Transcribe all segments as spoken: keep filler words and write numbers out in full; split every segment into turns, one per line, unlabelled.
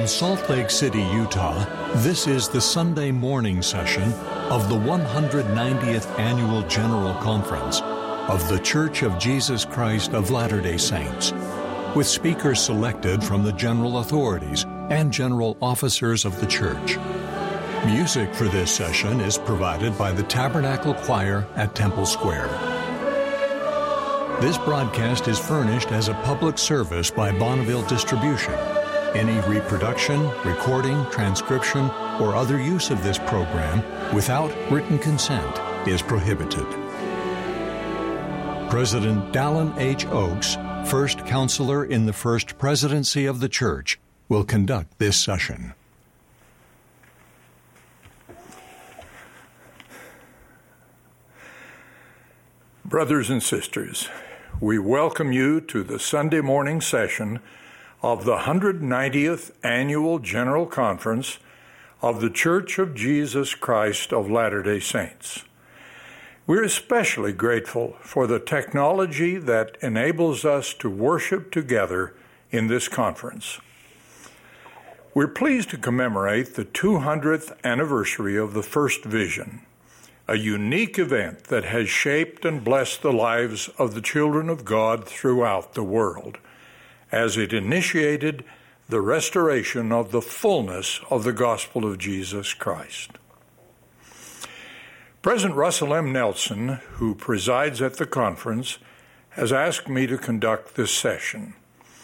From Salt Lake City, Utah, this is the Sunday morning session of the one hundred ninetieth Annual General Conference of The Church of Jesus Christ of Latter-day Saints, with speakers selected from the general authorities and general officers of the church. Music for this session is provided by the Tabernacle Choir at Temple Square. This broadcast is furnished as a public service by Bonneville Distribution. Any reproduction, recording, transcription, or other use of this program without written consent is prohibited. President Dallin H. Oaks, First Counselor in the First Presidency of the Church, will conduct this session.
Brothers and sisters, we welcome you to the Sunday morning session of the one hundred ninetieth Annual General Conference of the Church of Jesus Christ of Latter-day Saints. We're especially grateful for the technology that enables us to worship together in this conference. We're pleased to commemorate the two hundredth anniversary of the First Vision, a unique event that has shaped and blessed the lives of the children of God throughout the world, as it initiated the restoration of the fullness of the gospel of Jesus Christ. President Russell M. Nelson, who presides at the conference, has asked me to conduct this session.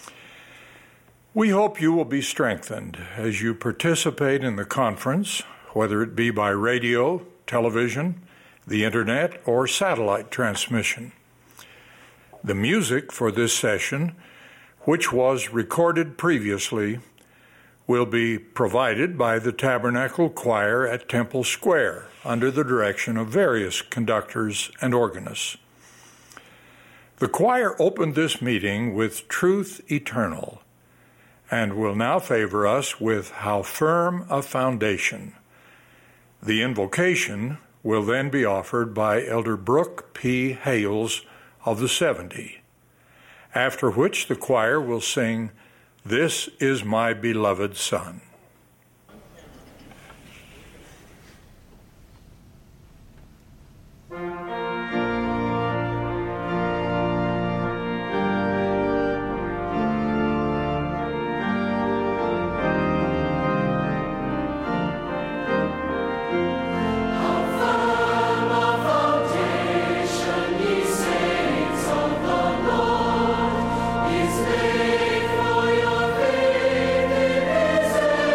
We hope you will be strengthened as you participate in the conference, whether it be by radio, television, the internet, or satellite transmission. The music for this session, which was recorded previously, will be provided by the Tabernacle Choir at Temple Square under the direction of various conductors and organists. The choir opened this meeting with Truth Eternal and will now favor us with How Firm a Foundation. The invocation will then be offered by Elder Brooke P. Hales of the seventy, after which the choir will sing, "This is My Beloved Son."
Is made for your faith in His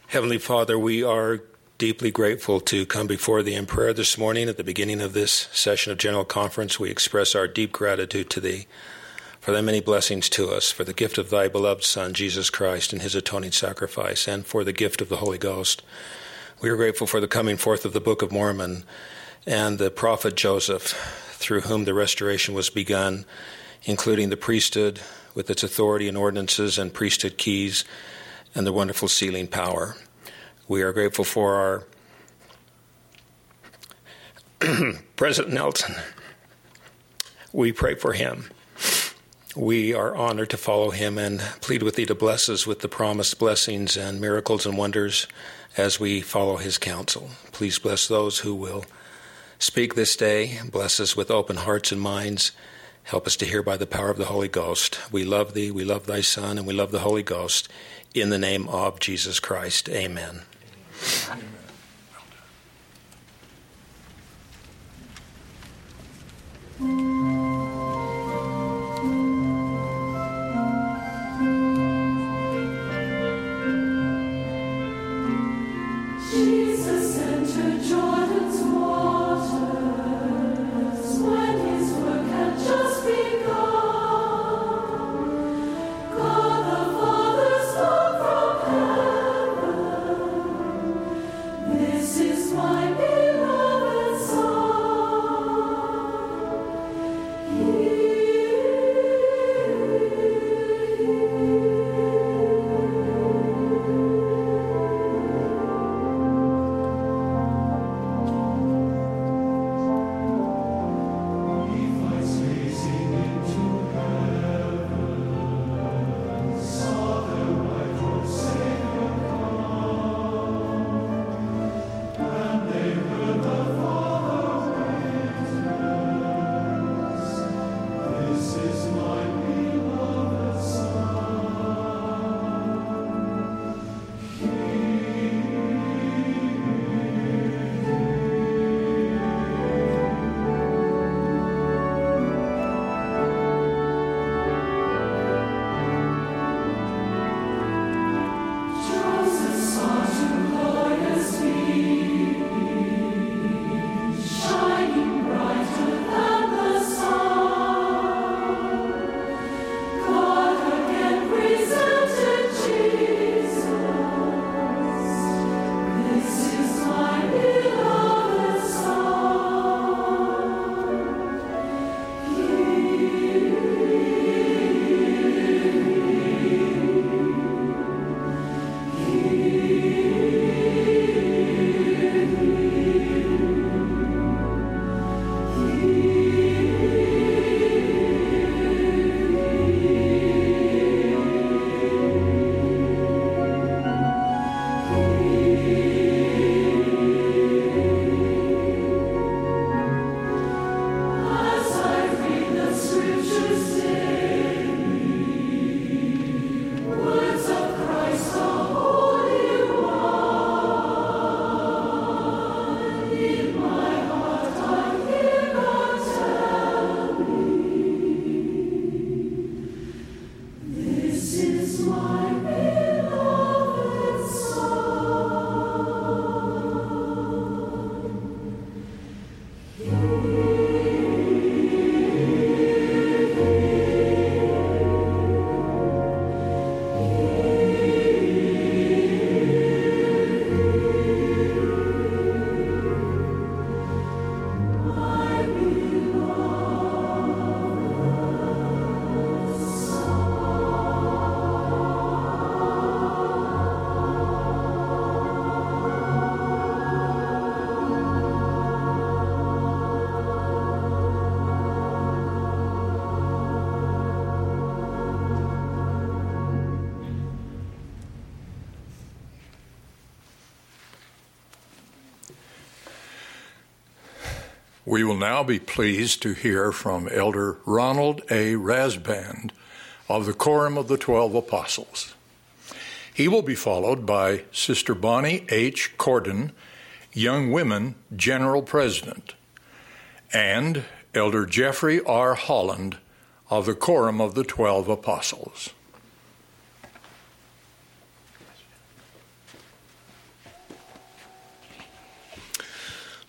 Heavenly Father, we are deeply grateful to come before Thee in prayer this morning. At the beginning of this session of General Conference, we express our deep gratitude to Thee for Thy many blessings to us, for the gift of Thy beloved Son, Jesus Christ, and His atoning sacrifice, and for the gift of the Holy Ghost. We are grateful for the coming forth of the Book of Mormon and the prophet Joseph, through whom the restoration was begun, including the priesthood with its authority and ordinances and priesthood keys, and the wonderful sealing power. We are grateful for our President Nelson. We pray for him. We are honored to follow him and plead with Thee to bless us with the promised blessings and miracles and wonders as we follow his counsel. Please bless those who will speak this day. Bless us with open hearts and minds. Help us to hear by the power of the Holy Ghost. We love Thee, we love Thy Son, and we love the Holy Ghost. In the name of Jesus Christ, amen.
Amen.
Jesus entered Jordan's waters when his work had just begun. God the Father spoke from heaven. This is my beloved Son.
We will now be pleased to hear from Elder Ronald A. Rasband of the Quorum of the Twelve Apostles. He will be followed by Sister Bonnie H. Corden, Young Women General President, and Elder Jeffrey R. Holland of the Quorum of the Twelve Apostles.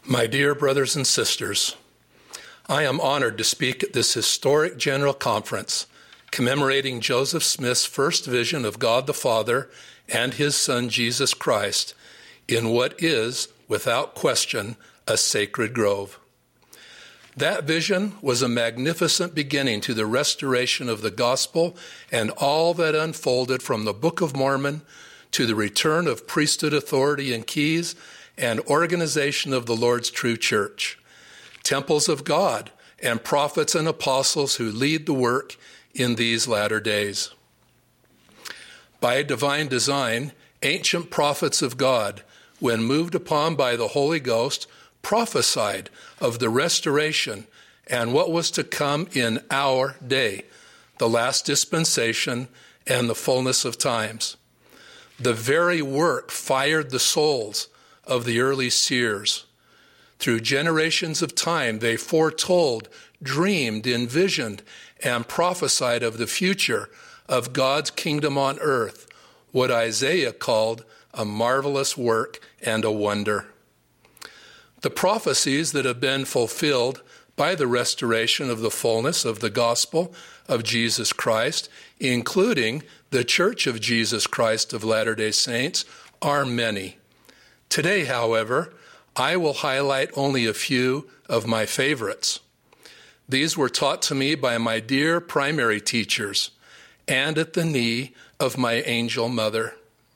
My dear brothers and sisters, I am honored to speak at this historic General Conference commemorating Joseph Smith's first vision of God the Father and his Son Jesus Christ in what is, without question, a sacred grove. That vision was a magnificent beginning to the restoration of the gospel and all that unfolded from the Book of Mormon to the return of priesthood authority and keys and organization of the Lord's true church, temples of God, and prophets and apostles who lead the work in these latter days. By divine design, ancient prophets of God, when moved upon by the Holy Ghost, prophesied of the restoration and what was to come in our day, the last dispensation and the fullness of times. The very work fired the souls of the early seers. Through generations of time, they foretold, dreamed, envisioned, and prophesied of the future of God's kingdom on earth, what Isaiah called a marvelous work and a wonder. The prophecies that have been fulfilled by the restoration of the fullness of the gospel of Jesus Christ, including the Church of Jesus Christ of Latter-day Saints, are many. Today, however, I will highlight only a few of my favorites. These were taught to me by my dear primary teachers and at the knee of my angel mother.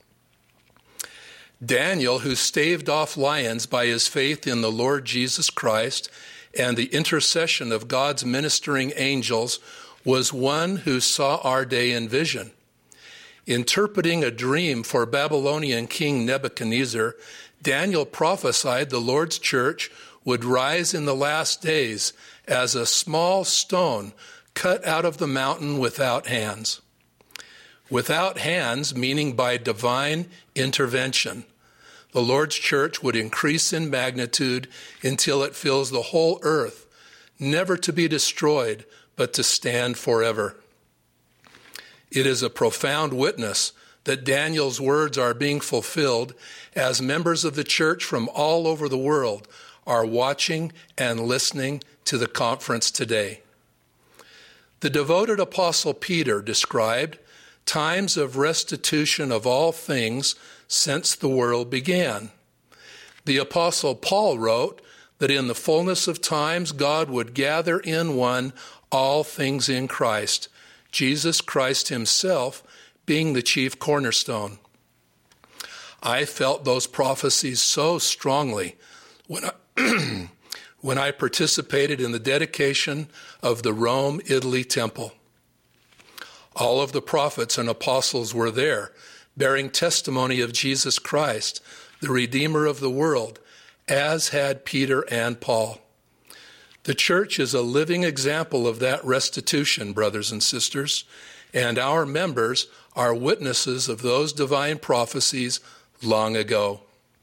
Daniel, who staved off lions by his faith in the Lord Jesus Christ and the intercession of God's ministering angels, was one who saw our day in vision. Interpreting a dream for Babylonian King Nebuchadnezzar, Daniel prophesied the Lord's church would rise in the last days as a small stone cut out of the mountain without hands. Without hands, meaning by divine intervention. The Lord's church would increase in magnitude until it fills the whole earth, never to be destroyed, but to stand forever. It is a profound witness that Daniel's words are being fulfilled as members of the church from all over the world are watching and listening to the conference today. The devoted Apostle Peter described times of restitution of all things since the world began. The Apostle Paul wrote that in the fullness of times God would gather in one all things in Christ, Jesus Christ himself being the chief cornerstone. I felt those prophecies so strongly when I, when I participated in the dedication of the Rome, Italy temple. All of the prophets and apostles were there, bearing testimony of Jesus Christ, the Redeemer of the world, as had Peter and Paul. The church is a living example of that restitution, brothers and sisters, and our members are witnesses of those divine prophecies long ago.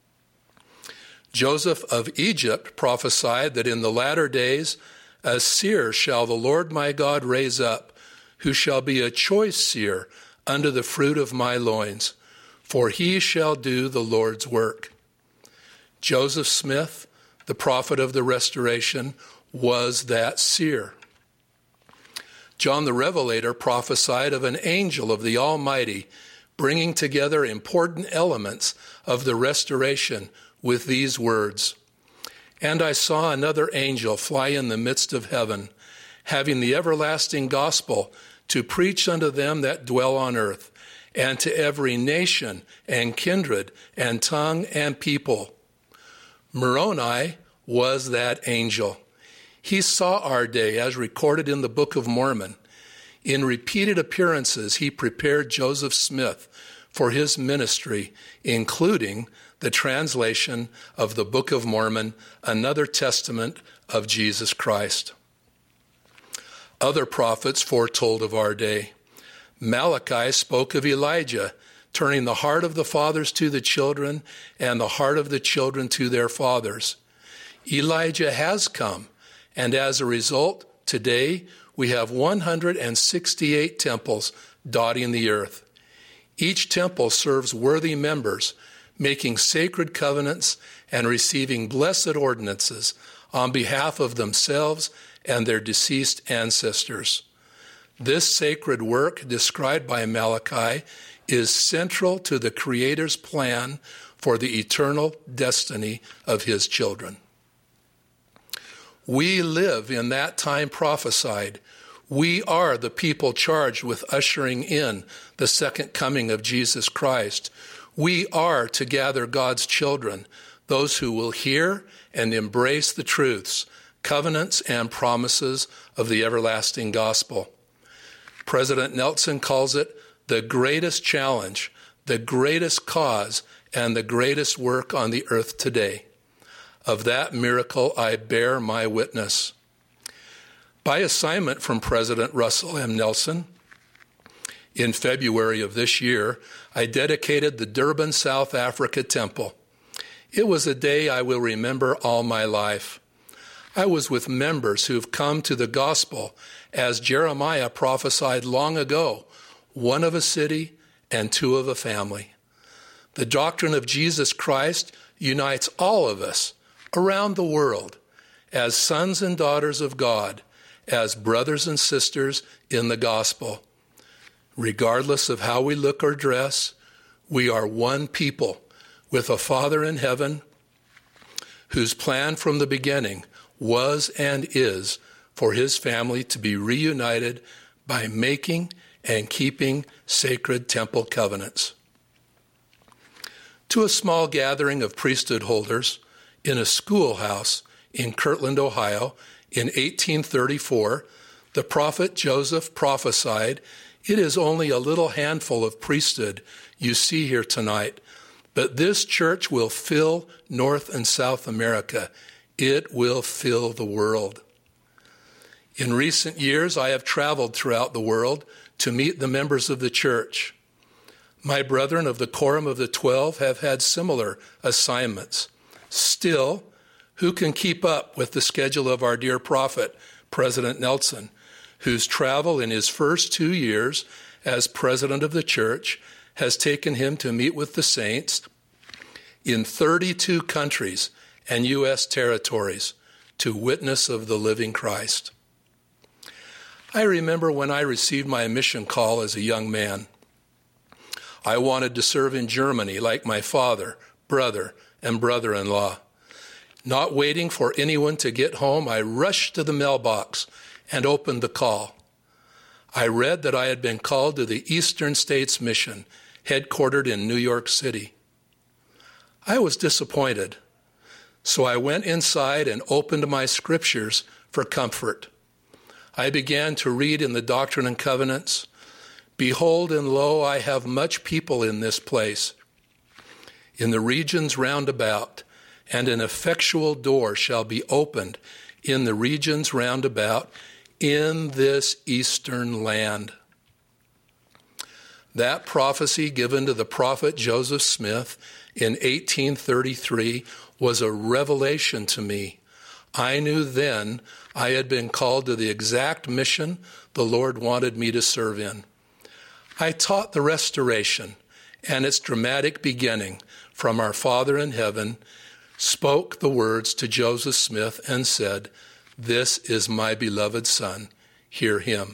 Joseph of Egypt prophesied that in the latter days a seer shall the Lord my God raise up, who shall be a choice seer unto the fruit of my loins, for he shall do the Lord's work. Joseph Smith, the prophet of the restoration, was that seer. John the Revelator prophesied of an angel of the Almighty bringing together important elements of the restoration with these words, "And I saw another angel fly in the midst of heaven, having the everlasting gospel to preach unto them that dwell on earth, and to every nation and kindred and tongue and people." Moroni was that angel. He saw our day as recorded in the Book of Mormon. In repeated appearances, he prepared Joseph Smith for his ministry, including the translation of the Book of Mormon, another testament of Jesus Christ. Other prophets foretold of our day. Malachi spoke of Elijah, turning the heart of the fathers to the children and the heart of the children to their fathers. Elijah has come, and as a result, today we have one hundred sixty-eight temples dotting the earth. Each temple serves worthy members, making sacred covenants and receiving blessed ordinances on behalf of themselves and their deceased ancestors. This sacred work, described by Malachi, is central to the Creator's plan for the eternal destiny of his children. We live in that time prophesied. We are the people charged with ushering in the second coming of Jesus Christ. We are to gather God's children, those who will hear and embrace the truths, covenants, and promises of the everlasting gospel. President Nelson calls it the greatest challenge, the greatest cause, and the greatest work on the earth today. Of that miracle I bear my witness. By assignment from President Russell M. Nelson, in February of this year, I dedicated the Durban, South Africa Temple. It was a day I will remember all my life. I was with members who have come to the gospel as Jeremiah prophesied long ago, one of a city and two of a family. The doctrine of Jesus Christ unites all of us around the world as sons and daughters of God, as brothers and sisters in the gospel. Regardless of how we look or dress, we are one people with a Father in heaven whose plan from the beginning was and is for his family to be reunited by making and keeping sacred temple covenants. To a small gathering of priesthood holders in a schoolhouse in Kirtland, Ohio, in eighteen thirty-four, the prophet Joseph prophesied, "It is only a little handful of priesthood you see here tonight, but this church will fill North and South America. It will fill the world." In recent years, I have traveled throughout the world to meet the members of the church. My brethren of the Quorum of the Twelve have had similar assignments. Still, who can keep up with the schedule of our dear prophet, President Nelson, whose travel in his first two years as president of the church has taken him to meet with the saints in thirty-two countries and U S territories to witness of the living Christ? I remember when I received my mission call as a young man. I wanted to serve in Germany like my father, brother, and brother-in-law. Not waiting for anyone to get home, I rushed to the mailbox and opened the call. I read that I had been called to the Eastern States Mission, headquartered in New York City. I was disappointed, so I went inside and opened my scriptures for comfort. I began to read in the Doctrine and Covenants, "Behold, and lo, I have much people in this place, in the regions round about, and an effectual door shall be opened in the regions round about, in this eastern land." That prophecy given to the prophet Joseph Smith in eighteen thirty-three was a revelation to me. I knew then I had been called to the exact mission the Lord wanted me to serve in. I taught the restoration and its dramatic beginning from our Father in heaven, spoke the words to Joseph Smith and said, "This is my beloved Son, hear him."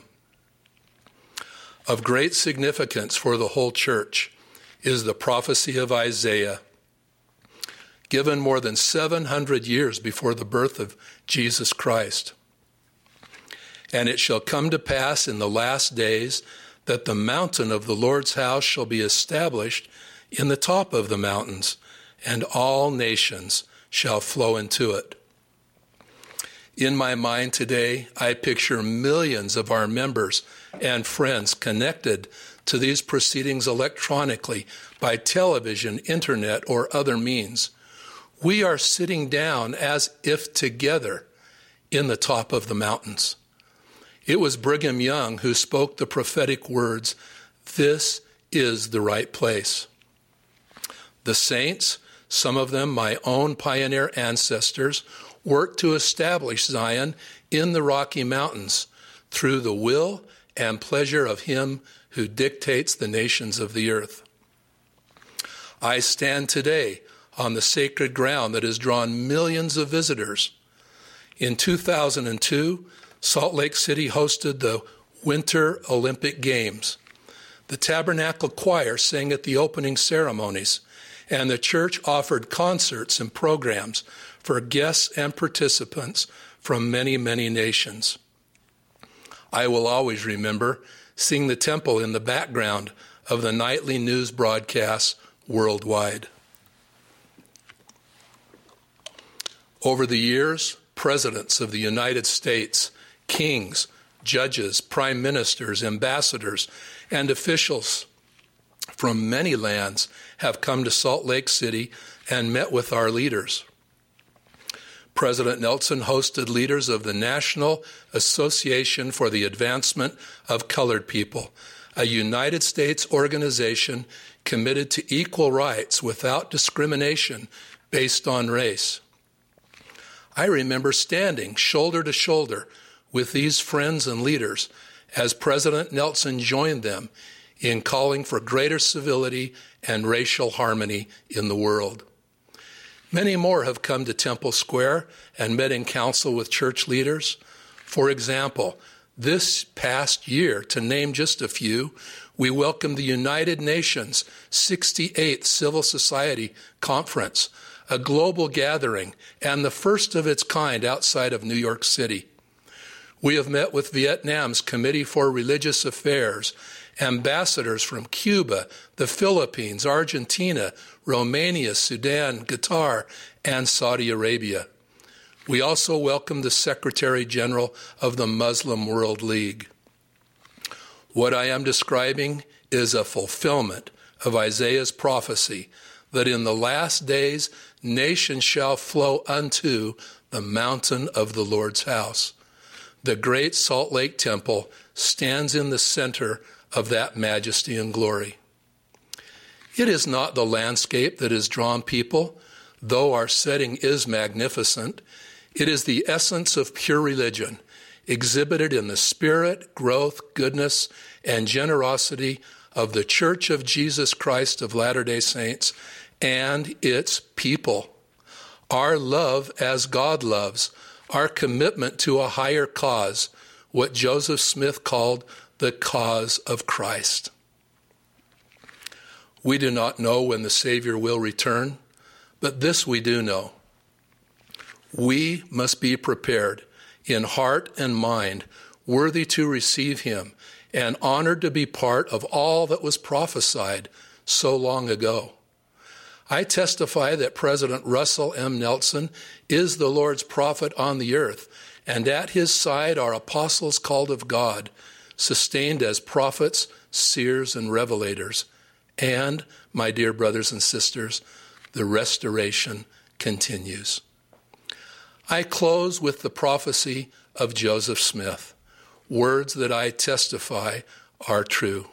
Of great significance for the whole church is the prophecy of Isaiah, given more than seven hundred years before the birth of Jesus Christ. "And it shall come to pass in the last days that the mountain of the Lord's house shall be established in the top of the mountains, and all nations shall flow into it." In my mind today, I picture millions of our members and friends connected to these proceedings electronically by television, internet, or other means. We are sitting down as if together in the top of the mountains. It was Brigham Young who spoke the prophetic words, "This is the right place." The saints, some of them my own pioneer ancestors, worked to establish Zion in the Rocky Mountains through the will and pleasure of him who dictates the nations of the earth. I stand today on the sacred ground that has drawn millions of visitors. In two thousand two, Salt Lake City hosted the Winter Olympic Games. The Tabernacle Choir sang at the opening ceremonies, and the church offered concerts and programs for guests and participants from many, many nations. I will always remember seeing the temple in the background of the nightly news broadcasts worldwide. Over the years, presidents of the United States, kings, judges, prime ministers, ambassadors, and officials from many lands have come to Salt Lake City and met with our leaders. President Nelson hosted leaders of the National Association for the Advancement of Colored People, a United States organization committed to equal rights without discrimination based on race. I remember standing shoulder to shoulder with these friends and leaders as President Nelson joined them in calling for greater civility and racial harmony in the world. Many more have come to Temple Square and met in council with church leaders. For example, this past year, to name just a few, we welcomed the United Nations sixty-eighth Civil Society Conference, a global gathering and the first of its kind outside of New York City. We have met with Vietnam's Committee for Religious Affairs, ambassadors from Cuba, the Philippines, Argentina, Romania, Sudan, Qatar, and Saudi Arabia. We also welcomed the Secretary General of the Muslim World League. What I am describing is a fulfillment of Isaiah's prophecy that in the last days nations shall flow unto the mountain of the Lord's house. The great Salt Lake Temple stands in the center of that majesty and glory. It is not the landscape that has drawn people, though our setting is magnificent. It is the essence of pure religion, exhibited in the spirit, growth, goodness, and generosity of the Church of Jesus Christ of Latter-day Saints and its people. Our love as God loves, our commitment to a higher cause, what Joseph Smith called the cause of Christ. We do not know when the Savior will return, but this we do know. We must be prepared in heart and mind, worthy to receive him, and honored to be part of all that was prophesied so long ago. I testify that President Russell M. Nelson is the Lord's prophet on the earth, and at his side are apostles called of God, sustained as prophets, seers, and revelators. And, my dear brothers and sisters, the restoration continues. I close with the prophecy of Joseph Smith, words that I testify are true.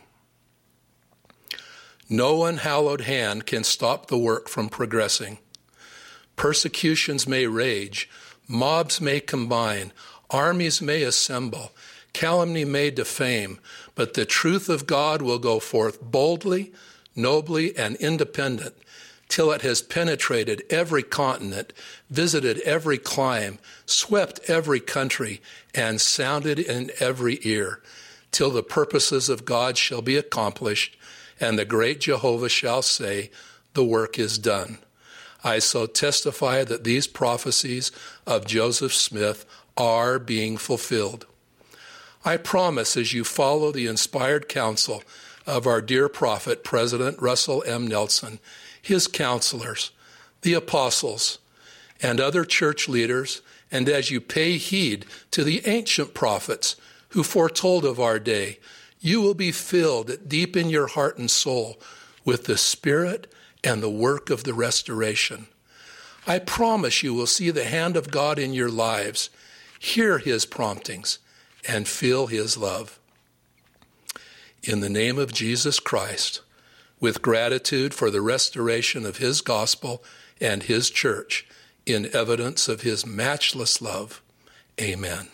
No unhallowed hand can stop the work from progressing. Persecutions may rage, mobs may combine, armies may assemble, calumny may defame, but the truth of God will go forth boldly, nobly, and independent, till it has penetrated every continent, visited every clime, swept every country, and sounded in every ear, till the purposes of God shall be accomplished, and the great Jehovah shall say, the work is done. I so testify that these prophecies of Joseph Smith are being fulfilled. I promise, as you follow the inspired counsel of our dear prophet, President Russell M. Nelson, his counselors, the apostles, and other church leaders, and as you pay heed to the ancient prophets who foretold of our day, you will be filled deep in your heart and soul with the Spirit and the work of the restoration. I promise you will see the hand of God in your lives, hear his promptings, and feel his love. In the name of Jesus Christ, with gratitude for the restoration of his gospel and his church, in evidence of his matchless love, amen.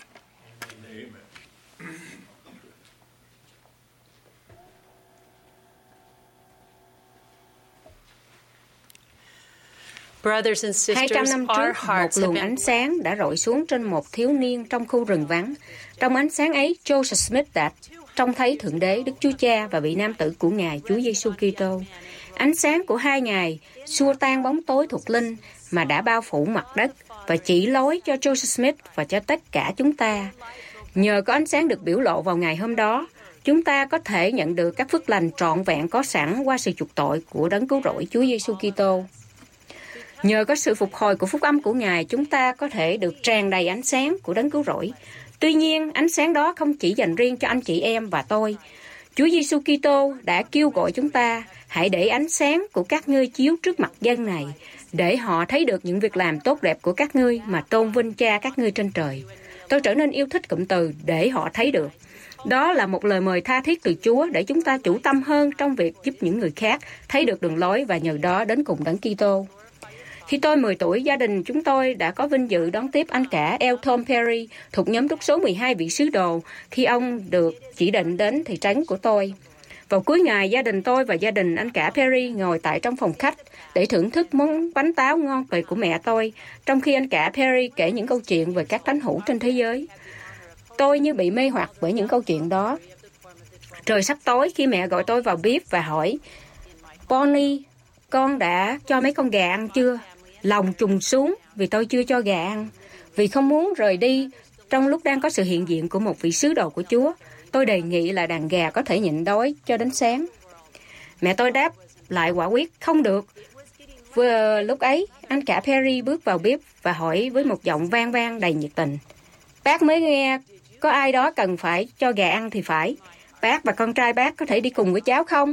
Brothers and
hai trăm
sisters,
năm
our
trước, một
hearts have
luồng
been
ánh sáng đã rọi xuống trên một thiếu niên trong khu rừng vắng. Trong ánh sáng ấy, Joseph Smith đã trông thấy Thượng Đế, Đức Chúa Cha và vị nam tử của Ngài, Chúa Giêsu Kitô. Ánh sáng của hai Ngài xua tan bóng tối thuộc linh mà đã bao phủ mặt đất và chỉ lối cho Joseph Smith và cho tất cả chúng ta. Nhờ có ánh sáng được biểu lộ vào ngày hôm đó, chúng ta có thể nhận được các phước lành trọn vẹn có sẵn qua sự chuộc tội của đấng cứu rỗi Chúa Giêsu Kitô. Nhờ có sự phục hồi của phúc âm của Ngài, chúng ta có thể được tràn đầy ánh sáng của đấng cứu rỗi. Tuy nhiên, ánh sáng đó không chỉ dành riêng cho anh chị em và tôi. Chúa Giêsu Kitô đã kêu gọi chúng ta hãy để ánh sáng của các ngươi chiếu trước mặt dân này, để họ thấy được những việc làm tốt đẹp của các ngươi mà tôn vinh Cha các ngươi trên trời. Tôi trở nên yêu thích cụm từ để họ thấy được. Đó là một lời mời tha thiết từ Chúa để chúng ta chủ tâm hơn trong việc giúp những người khác thấy được đường lối và nhờ đó đến cùng đấng Kitô. Khi tôi mười tuổi, gia đình chúng tôi đã có vinh dự đón tiếp anh cả Elton Perry thuộc nhóm trúc số mười hai vị sứ đồ khi ông được chỉ định đến thị trấn của tôi. Vào cuối ngày, gia đình tôi và gia đình anh cả Perry ngồi tại trong phòng khách để thưởng thức món bánh táo ngon tuyệt của mẹ tôi, trong khi anh cả Perry kể những câu chuyện về các thánh hữu trên thế giới. Tôi như bị mê hoặc bởi những câu chuyện đó. Trời sắp tối khi mẹ gọi tôi vào bếp và hỏi, Bonnie, con đã cho mấy con gà ăn chưa? Lòng trùng xuống vì tôi chưa cho gà ăn. Vì không muốn rời đi trong lúc đang có sự hiện diện của một vị sứ đồ của Chúa, tôi đề nghị là đàn gà có thể nhịn đói cho đến sáng. Mẹ tôi đáp lại quả quyết không được. Vừa lúc ấy, anh cả Perry bước vào bếp và hỏi với một giọng vang vang đầy nhiệt tình. Bác mới nghe có ai đó cần phải cho gà ăn thì phải. Bác và con trai bác có thể đi cùng với cháu không?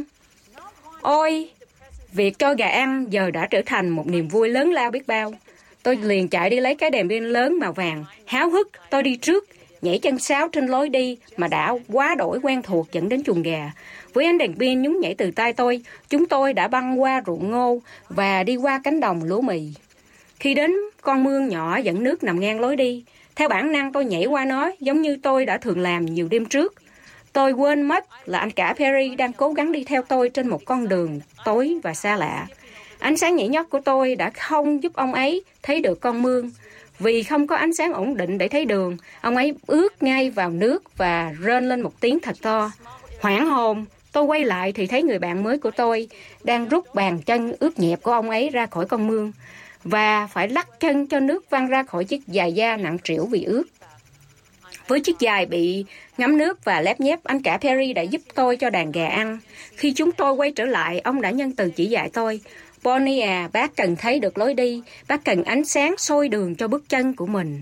Ôi, việc cho gà ăn giờ đã trở thành một niềm vui lớn lao biết bao. Tôi liền chạy đi lấy cái đèn pin lớn màu vàng. Háo hức, tôi đi trước, nhảy chân sáo trên lối đi mà đã quá đổi quen thuộc dẫn đến chuồng gà. Với ánh đèn pin nhún nhảy từ tay tôi, chúng tôi đã băng qua ruộng ngô và đi qua cánh đồng lúa mì. Khi đến con mương nhỏ dẫn nước nằm ngang lối đi, theo bản năng tôi nhảy qua nó giống như tôi đã thường làm nhiều đêm trước. Tôi quên mất là anh cả Perry đang cố gắng đi theo tôi trên một con đường tối và xa lạ. Ánh sáng nhảy nhót của tôi đã không giúp ông ấy thấy được con mương. Vì không có ánh sáng ổn định để thấy đường, ông ấy ướt ngay vào nước và rên lên một tiếng thật to. Hoảng hồn, tôi quay lại thì thấy người bạn mới của tôi đang rút bàn chân ướt nhẹp của ông ấy ra khỏi con mương và phải lắc chân cho nước văng ra khỏi chiếc giày da nặng trĩu vì ướt. Với chiếc giày bị ngấm nước và lép nhép, anh cả Perry đã giúp tôi cho đàn gà ăn. Khi chúng tôi quay trở lại, ông đã nhân từ chỉ dạy tôi. Bonnie à, bác cần thấy được lối đi, bác cần ánh sáng soi đường cho bước chân của mình.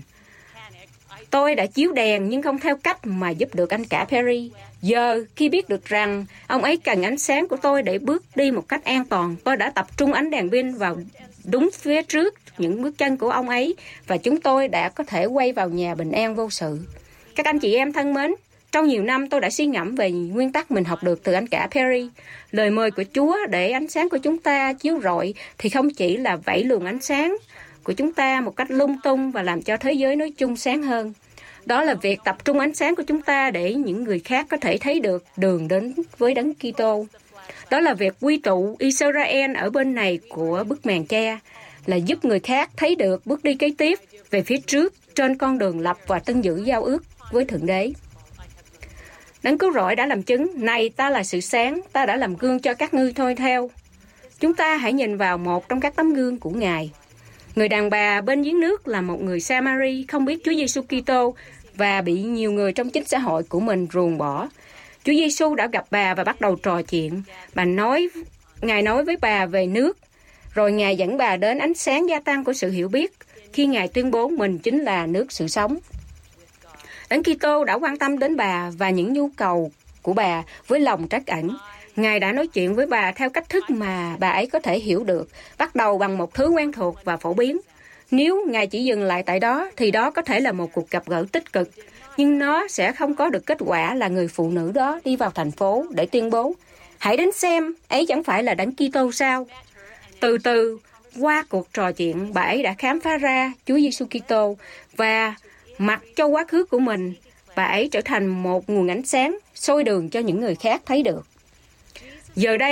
Tôi đã chiếu đèn nhưng không theo cách mà giúp được anh cả Perry. Giờ, khi biết được rằng ông ấy cần ánh sáng của tôi để bước đi một cách an toàn, tôi đã tập trung ánh đèn pin vào đúng phía trước những bước chân của ông ấy và chúng tôi đã có thể quay vào nhà bình an vô sự. Các anh chị em thân mến, trong nhiều năm tôi đã suy ngẫm về nguyên tắc mình học được từ anh cả Perry. Lời mời của Chúa để ánh sáng của chúng ta chiếu rọi thì không chỉ là vẫy luồng ánh sáng của chúng ta một cách lung tung và làm cho thế giới nói chung sáng hơn. Đó là việc tập trung ánh sáng của chúng ta để những người khác có thể thấy được đường đến với đấng Kitô. Đó là việc quy tụ Israel ở bên này của bức màn che, là giúp người khác thấy được bước đi kế tiếp về phía trước trên con đường lập và tân giữ giao ước với Thượng Đế. Đấng cứu rỗi đã làm chứng, này ta là sự sáng, ta đã làm gương cho các ngươi thôi theo. Chúng ta hãy nhìn vào một trong các tấm gương của Ngài. Người đàn bà bên giếng nước là một người Samari không biết Chúa Giêsu Kitô và bị nhiều người trong chính xã hội của mình ruồng bỏ. Chúa Giêsu đã gặp bà và bắt đầu trò chuyện. Bà nói, Ngài nói với bà về nước, rồi Ngài dẫn bà đến ánh sáng gia tăng của sự hiểu biết khi Ngài tuyên bố mình chính là nước sự sống. Đấng Kitô đã quan tâm đến bà và những nhu cầu của bà với lòng trắc ẩn. Ngài đã nói chuyện với bà theo cách thức mà bà ấy có thể hiểu được, bắt đầu bằng một thứ quen thuộc và phổ biến. Nếu Ngài chỉ dừng lại tại đó, thì đó có thể là một cuộc gặp gỡ tích cực, nhưng nó sẽ không có được kết quả là người phụ nữ đó đi vào thành phố để tuyên bố, hãy đến xem, ấy chẳng phải là Đấng Kitô sao? Từ từ, qua cuộc trò chuyện, bà ấy đã khám phá ra Chúa Giêsu Kitô và mặc cho quá khứ của mình, bà ấy trở thành một nguồn ánh sáng soi đường cho những người khác thấy được. Giờ đây,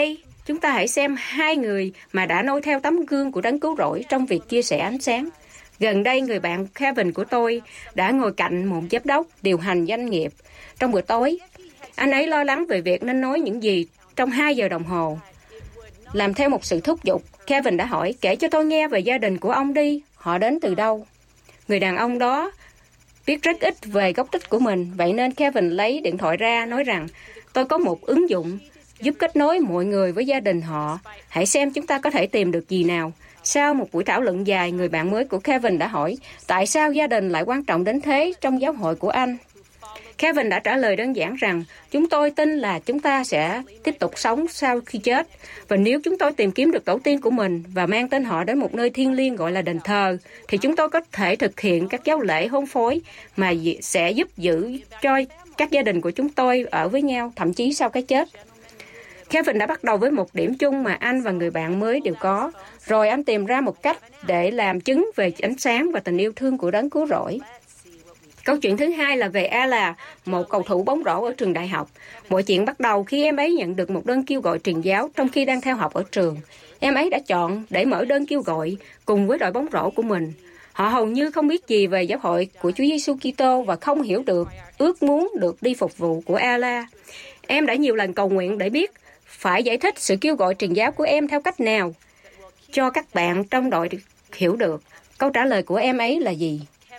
chúng ta hãy xem hai người mà đã noi theo tấm gương của Đấng Cứu Rỗi trong việc chia sẻ ánh sáng. Gần đây, người bạn Kevin của tôi đã ngồi cạnh một giám đốc điều hành doanh nghiệp. Trong bữa tối, anh ấy lo lắng về việc nên nói những gì trong hai giờ đồng hồ. Làm theo một sự thúc giục, Kevin đã hỏi, kể cho tôi nghe về gia đình của ông đi, họ đến từ đâu? Người đàn ông đó biết rất ít về gốc tích của mình, vậy nên Kevin lấy điện thoại ra nói rằng, tôi có một ứng dụng giúp kết nối mọi người với gia đình họ. Hãy xem chúng ta có thể tìm được gì nào. Sau một buổi thảo luận dài, người bạn mới của Kevin đã hỏi, tại sao gia đình lại quan trọng đến thế trong giáo hội của anh? Kevin đã trả lời đơn giản rằng, chúng tôi tin là chúng ta sẽ tiếp tục sống sau khi chết. Và nếu chúng tôi tìm kiếm được tổ tiên của mình và mang tên họ đến một nơi thiêng liêng gọi là đền thờ, thì chúng tôi có thể thực hiện các dấu lễ hôn phối mà sẽ giúp giữ cho các gia đình của chúng tôi ở với nhau, thậm chí sau cái chết. Kevin đã bắt đầu với một điểm chung mà anh và người bạn mới đều có. Rồi anh tìm ra một cách để làm chứng về ánh sáng và tình yêu thương của Đấng Cứu Rỗi. Câu chuyện thứ hai là về Ella, một cầu thủ bóng rổ ở trường đại học. Mọi chuyện bắt đầu khi em ấy nhận được một đơn kêu gọi truyền giáo trong khi đang theo học ở trường. Em ấy đã chọn để mở đơn kêu gọi cùng với đội bóng rổ của mình. Họ hầu như không biết gì về giáo hội của Chúa Giêsu Kitô và không hiểu được ước muốn được đi phục vụ của Ella. Em đã nhiều lần cầu nguyện để biết phải giải thích sự kêu gọi truyền giáo của em theo cách nào cho các bạn trong đội hiểu được. Câu trả lời của em ấy là gì?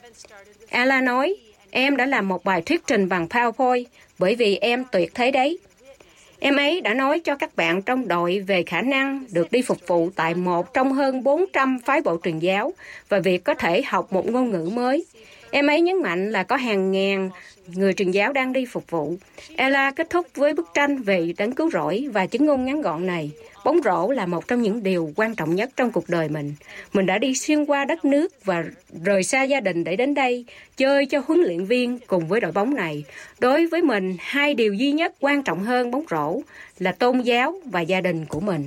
Ella nói, em đã làm một bài thuyết trình bằng PowerPoint bởi vì em tuyệt thế đấy. Em ấy đã nói cho các bạn trong đội về khả năng được đi phục vụ tại một trong hơn bốn trăm phái bộ truyền giáo và việc có thể học một ngôn ngữ mới. Em ấy nhấn mạnh là có hàng ngàn người truyền giáo đang đi phục vụ. Ella kết thúc với bức tranh về Đấng Cứu Rỗi và chứng ngôn ngắn gọn này. Bóng rổ là một trong những điều quan trọng nhất trong cuộc đời mình. Mình đã đi xuyên qua đất nước và rời xa gia đình để đến đây, chơi cho huấn luyện viên cùng với đội bóng này. Đối với mình, hai điều duy nhất quan trọng hơn bóng rổ là tôn giáo và gia đình của mình.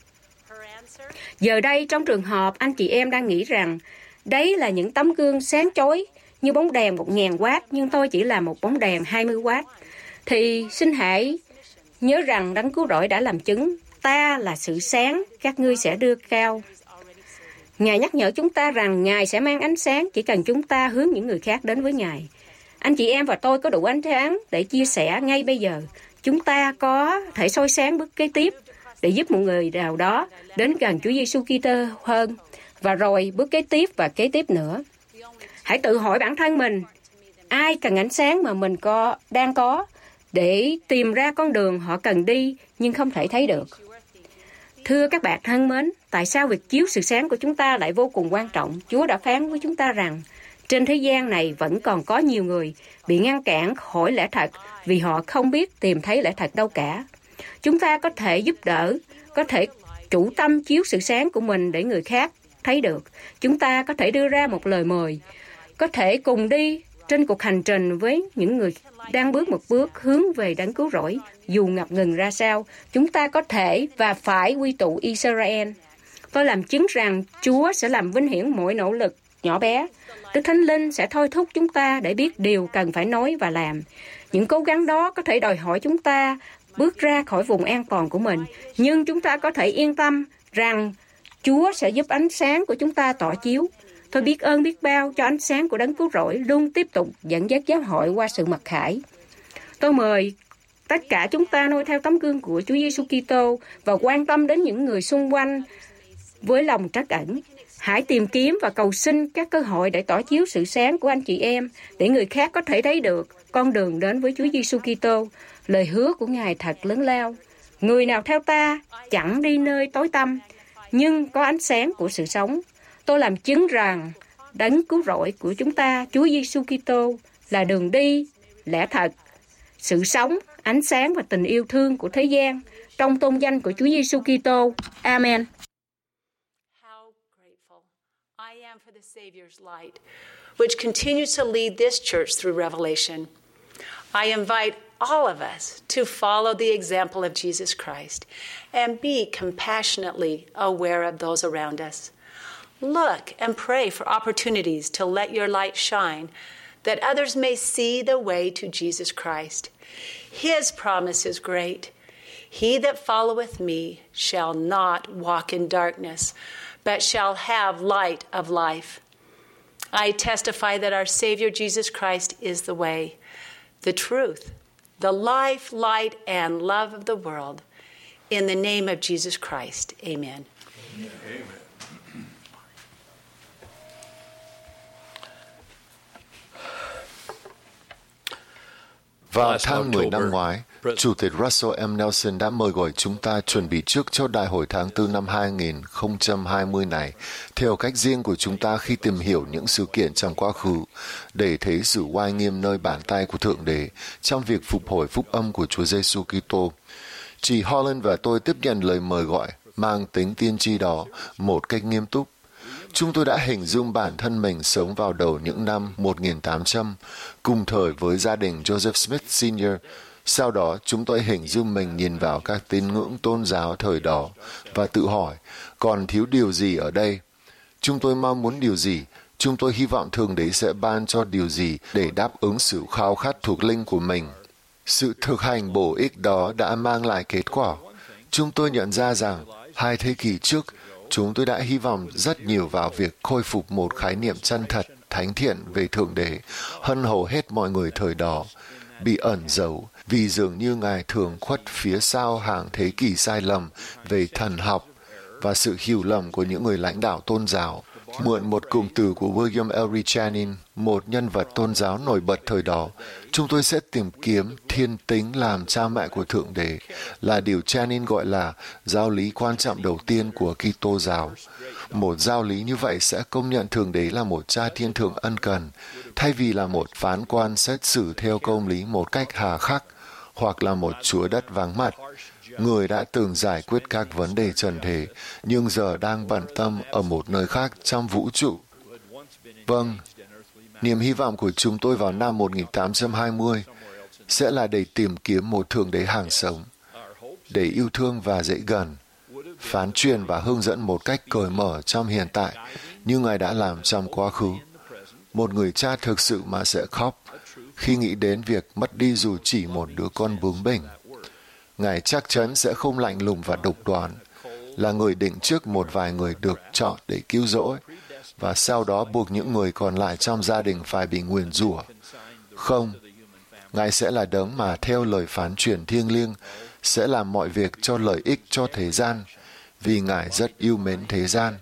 Giờ đây, trong trường hợp anh chị em đang nghĩ rằng đấy là những tấm gương sáng chói như bóng đèn một nghìn oát, nhưng tôi chỉ là một bóng đèn hai mươi oát, thì xin hãy nhớ rằng Đấng Cứu Rỗi đã làm chứng, ta là sự sáng, các ngươi sẽ đưa cao. Ngài nhắc nhở chúng ta rằng Ngài sẽ mang ánh sáng, chỉ cần chúng ta hướng những người khác đến với Ngài. Anh chị em và tôi có đủ ánh sáng để chia sẻ ngay bây giờ. Chúng ta có thể soi sáng bước kế tiếp để giúp một người nào đó đến gần Chúa Giêsu Kitô hơn, và rồi bước kế tiếp và kế tiếp nữa. Hãy tự hỏi bản thân mình, ai cần ánh sáng mà mình có đang có để tìm ra con đường họ cần đi nhưng không thể thấy được. Thưa các bạn thân mến, tại sao việc chiếu sự sáng của chúng ta lại vô cùng quan trọng? Chúa đã phán với chúng ta rằng, trên thế gian này vẫn còn có nhiều người bị ngăn cản khỏi lẽ thật vì họ không biết tìm thấy lẽ thật đâu cả. Chúng ta có thể giúp đỡ, có thể chủ tâm chiếu sự sáng của mình để người khác thấy được. Chúng ta có thể đưa ra một lời mời, có thể cùng đi trên cuộc hành trình với những người đang bước một bước hướng về Đấng Cứu Rỗi. Dù ngập ngừng ra sao, chúng ta có thể và phải quy tụ Israel. Tôi làm chứng rằng Chúa sẽ làm vinh hiển mọi nỗ lực nhỏ bé. Đức Thánh Linh sẽ thôi thúc chúng ta để biết điều cần phải nói và làm. Những cố gắng đó có thể đòi hỏi chúng ta bước ra khỏi vùng an toàn của mình, nhưng chúng ta có thể yên tâm rằng Chúa sẽ giúp ánh sáng của chúng ta tỏa chiếu. Tôi biết ơn biết bao cho ánh sáng của Đấng Cứu Rỗi luôn tiếp tục dẫn dắt giáo hội qua sự mặc khải. Tôi mời tất cả chúng ta noi theo tấm gương của Chúa Giêsu Kitô và quan tâm đến những người xung quanh với lòng trắc ẩn. Hãy tìm kiếm và cầu xin các cơ hội để tỏa chiếu sự sáng của anh chị em, để người khác có thể thấy được con đường đến với Chúa Giêsu Kitô. Lời hứa của Ngài thật lớn lao. Người nào theo ta chẳng đi nơi tối tăm, nhưng có ánh sáng của sự sống. Tôi làm chứng rằng Đấng Cứu Rỗi của chúng ta, Chúa Giêsu Kitô, là đường đi, lẽ thật, sự sống, ánh sáng và tình yêu thương của thế gian. Trong tôn danh của Chúa Giêsu Kitô. Amen.
How grateful I am for the Savior's light, which continues to lead this church through Revelation. I invite all of us to follow the example of Jesus Christ and be compassionately aware of those around us. Look and pray for opportunities to let your light shine, that others may see the way to Jesus Christ. His promise is great. He that followeth me shall not walk in darkness, but shall have light of life. I testify that our Savior Jesus Christ is the way, the truth, the life, light, and love of the world. In the name of Jesus Christ, amen.
Amen.
Vào tháng mười năm ngoái, Chủ tịch Russell M. Nelson đã mời gọi chúng ta chuẩn bị trước cho Đại hội tháng tư năm hai nghìn không trăm hai mươi này, theo cách riêng của chúng ta khi tìm hiểu những sự kiện trong quá khứ, để thấy sự oai nghiêm nơi bàn tay của Thượng Đế trong việc phục hồi phúc âm của Chúa Giêsu Kitô. Chị Holland và tôi tiếp nhận lời mời gọi mang tính tiên tri đó một cách nghiêm túc. Chúng tôi đã hình dung bản thân mình sống vào đầu những năm một nghìn tám trăm, cùng thời với gia đình Joseph Smith Senior Sau đó, chúng tôi hình dung mình nhìn vào các tín ngưỡng tôn giáo thời đó và tự hỏi, còn thiếu điều gì ở đây? Chúng tôi mong muốn điều gì? Chúng tôi hy vọng Thượng Đế sẽ ban cho điều gì để đáp ứng sự khao khát thuộc linh của mình. Sự thực hành bổ ích đó đã mang lại kết quả. Chúng tôi nhận ra rằng, hai thế kỷ trước, chúng tôi đã hy vọng rất nhiều vào việc khôi phục một khái niệm chân thật, thánh thiện về Thượng Đế hơn hầu hết mọi người thời đó, bị ẩn giấu vì dường như Ngài thường khuất phía sau hàng thế kỷ sai lầm về thần học và sự hiểu lầm của những người lãnh đạo tôn giáo. Mượn một cụm từ của William Ellery Channing, một nhân vật tôn giáo nổi bật thời đó, chúng tôi sẽ tìm kiếm thiên tính làm cha mẹ của Thượng Đế, là điều Channing gọi là giáo lý quan trọng đầu tiên của Kitô giáo. Một giáo lý như vậy sẽ công nhận Thượng Đế là một cha thiên thượng ân cần, thay vì là một phán quan xét xử theo công lý một cách hà khắc, hoặc là một chúa đất vắng mặt, người đã từng giải quyết các vấn đề trần thế, nhưng giờ đang bận tâm ở một nơi khác trong vũ trụ. Vâng, niềm hy vọng của chúng tôi vào năm một nghìn tám trăm hai mươi sẽ là để tìm kiếm một Thượng Đế hàng sống, để yêu thương và dễ gần, phán truyền và hướng dẫn một cách cởi mở trong hiện tại, như Ngài đã làm trong quá khứ. Một người cha thực sự mà sẽ khóc khi nghĩ đến việc mất đi dù chỉ một đứa con bướng bỉnh. Ngài chắc chắn sẽ không lạnh lùng và độc đoán, là người định trước một vài người được chọn để cứu rỗi, và sau đó buộc những người còn lại trong gia đình phải bị nguyền rủa. Không, Ngài sẽ là đấng mà theo lời phán truyền thiêng liêng, sẽ làm mọi việc cho lợi ích cho thế gian, vì Ngài rất yêu mến thế gian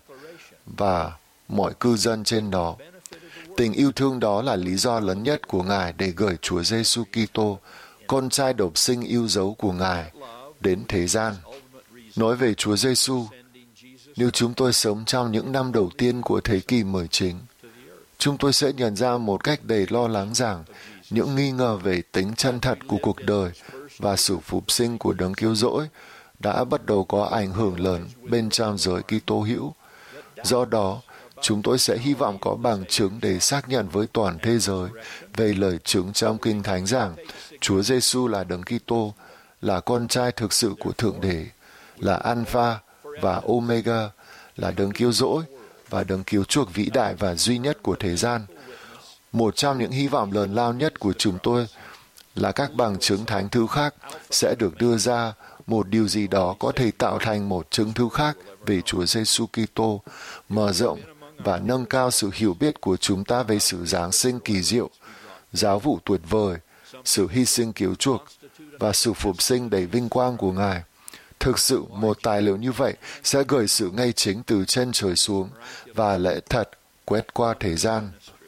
và mọi cư dân trên đó. Tình yêu thương đó là lý do lớn nhất của Ngài để gửi Chúa Giêsu Kitô, con trai độc sinh yêu dấu của Ngài, đến thế gian. Nói về Chúa Giêsu, nếu chúng tôi sống trong những năm đầu tiên của thế kỷ mười chín, chúng tôi sẽ nhận ra một cách đầy lo lắng rằng những nghi ngờ về tính chân thật của cuộc đời và sự phục sinh của Đấng Cứu Rỗi đã bắt đầu có ảnh hưởng lớn bên trong giới Kitô hữu. Do đó, chúng tôi sẽ hy vọng có bằng chứng để xác nhận với toàn thế giới về lời chứng trong Kinh Thánh rằng Chúa Giêsu là Đấng Kitô, là con trai thực sự của Thượng Đế, là Alpha và Omega, là Đấng Cứu Rỗi và Đấng Cứu Chuộc vĩ đại và duy nhất của thế gian. Một trong những hy vọng lớn lao nhất của chúng tôi là các bằng chứng thánh thư khác sẽ được đưa ra, một điều gì đó có thể tạo thành một chứng thư khác về Chúa Giêsu Kitô, mở rộng và nâng cao sự hiểu biết của chúng ta về sự Giáng sinh kỳ diệu, giáo vụ tuyệt vời, sự hy sinh cứu chuộc và sự phục sinh đầy vinh quang của Ngài. Thực sự, một tài liệu như vậy sẽ gửi sự ngay chính từ trên trời xuống và lẽ thật quét qua thế gian.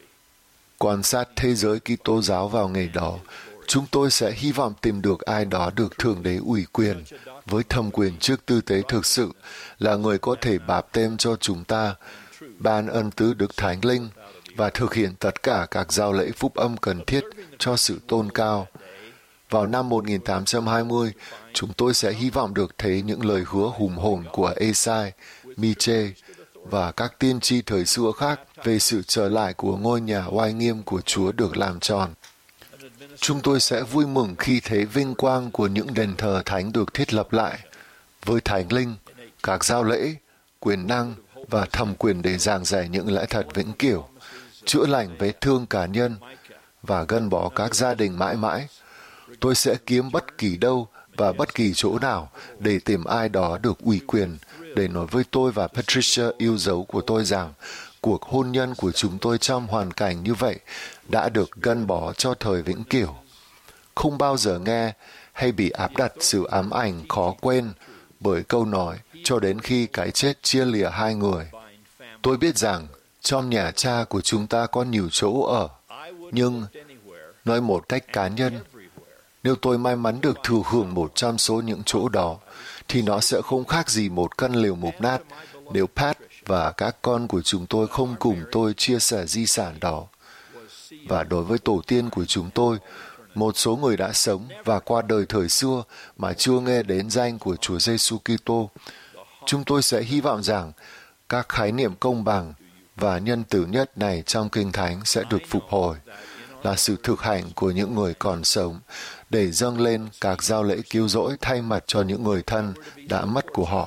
Quan sát thế giới Kitô giáo vào ngày đó, chúng tôi sẽ hy vọng tìm được ai đó được Thượng Đế ủy quyền với thẩm quyền trước tư tế thực sự, là người có thể báp têm cho chúng ta, ban ân tứ Đức Thánh Linh và thực hiện tất cả các giao lễ phúc âm cần thiết cho sự tôn cao. Vào năm một nghìn tám trăm hai mươi, chúng tôi sẽ hy vọng được thấy những lời hứa hùng hồn của Ê-sai, Mi-chê và các tiên tri thời xưa khác về sự trở lại của ngôi nhà oai nghiêm của Chúa được làm tròn. Chúng tôi sẽ vui mừng khi thấy vinh quang của những đền thờ thánh được thiết lập lại, với Thánh Linh, các giao lễ, quyền năng và thẩm quyền để giảng dạy những lẽ thật vĩnh cửu, chữa lành vết thương cá nhân và gắn bó các gia đình mãi mãi. Tôi sẽ kiếm bất kỳ đâu và bất kỳ chỗ nào để tìm ai đó được ủy quyền để nói với tôi và Patricia yêu dấu của tôi rằng cuộc hôn nhân của chúng tôi trong hoàn cảnh như vậy đã được gắn bó cho thời vĩnh cửu. Không bao giờ nghe hay bị áp đặt sự ám ảnh khó quên bởi câu nói cho đến khi cái chết chia lìa hai người. Tôi biết rằng trong nhà cha của chúng ta có nhiều chỗ ở, nhưng nói một cách cá nhân, nếu tôi may mắn được thừa hưởng một trong số những chỗ đó, thì nó sẽ không khác gì một căn lều mục nát nếu Pat và các con của chúng tôi không cùng tôi chia sẻ di sản đó. Và đối với tổ tiên của chúng tôi, một số người đã sống và qua đời thời xưa mà chưa nghe đến danh của Chúa Giêsu Kitô, chúng tôi sẽ hy vọng rằng các khái niệm công bằng và nhân từ nhất này trong Kinh Thánh sẽ được phục hồi, là sự thực hành của những người còn sống để dâng lên các giao lễ cứu rỗi thay mặt cho những người thân đã mất của họ.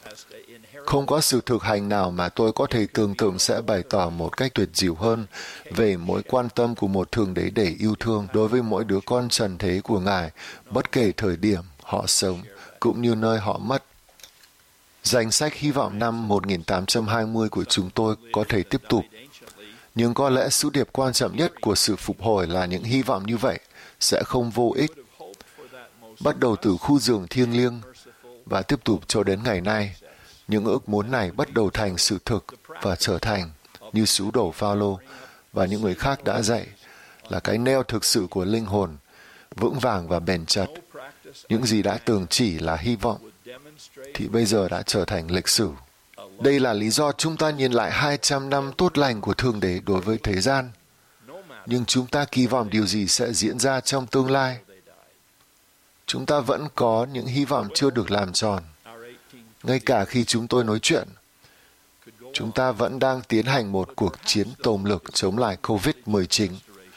Không có sự thực hành nào mà tôi có thể tưởng tượng sẽ bày tỏ một cách tuyệt diệu hơn về mối quan tâm của một Thượng Đế để yêu thương đối với mỗi đứa con trần thế của Ngài, bất kể thời điểm họ sống cũng như nơi họ mất. Danh sách hy vọng năm một nghìn tám trăm hai mươi của chúng tôi có thể tiếp tục, nhưng có lẽ sứ điệp quan trọng nhất của sự phục hồi là những hy vọng như vậy sẽ không vô ích. Bắt đầu từ khu giường thiêng liêng và tiếp tục cho đến ngày nay, những ước muốn này bắt đầu thành sự thực và trở thành, như sứ đồ Phaolô và những người khác đã dạy, là cái neo thực sự của linh hồn, vững vàng và bền chặt. Những gì đã tưởng chỉ là hy vọng, thì bây giờ đã trở thành lịch sử. Đây là lý do chúng ta nhìn lại hai trăm năm tốt lành của Thượng Đế đối với thế gian. Nhưng chúng ta kỳ vọng điều gì sẽ diễn ra trong tương lai. Chúng ta vẫn có những hy vọng chưa được làm tròn. Ngay cả khi chúng tôi nói chuyện, chúng ta vẫn đang tiến hành một cuộc chiến tổng lực chống lại covid mười chín.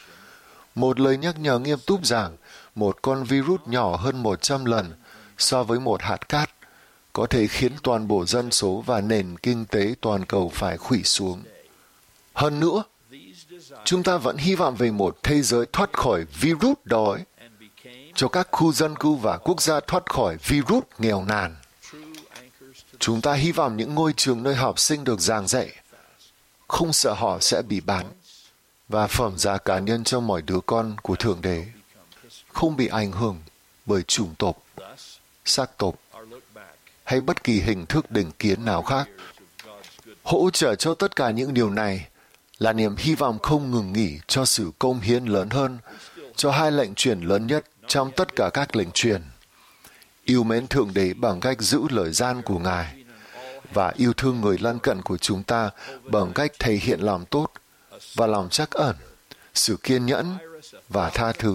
Một lời nhắc nhở nghiêm túc rằng một con virus nhỏ hơn một trăm lần so với một hạt cát có thể khiến toàn bộ dân số và nền kinh tế toàn cầu phải khuỵu xuống. Hơn nữa, chúng ta vẫn hy vọng về một thế giới thoát khỏi virus đói, cho các khu dân cư và quốc gia thoát khỏi virus nghèo nàn. Chúng ta hy vọng những ngôi trường nơi học sinh được giảng dạy, không sợ họ sẽ bị bán, và phẩm giá cá nhân cho mọi đứa con của Thượng Đế không bị ảnh hưởng bởi chủng tộc, sắc tộc hay bất kỳ hình thức định kiến nào khác. Hỗ trợ cho tất cả những điều này là niềm hy vọng không ngừng nghỉ cho sự công hiến lớn hơn, cho hai lệnh truyền lớn nhất trong tất cả các lệnh truyền: yêu mến Thượng Đế bằng cách giữ lời gian của Ngài và yêu thương người lân cận của chúng ta bằng cách thể hiện lòng tốt và lòng trắc ẩn, sự kiên nhẫn và tha thứ.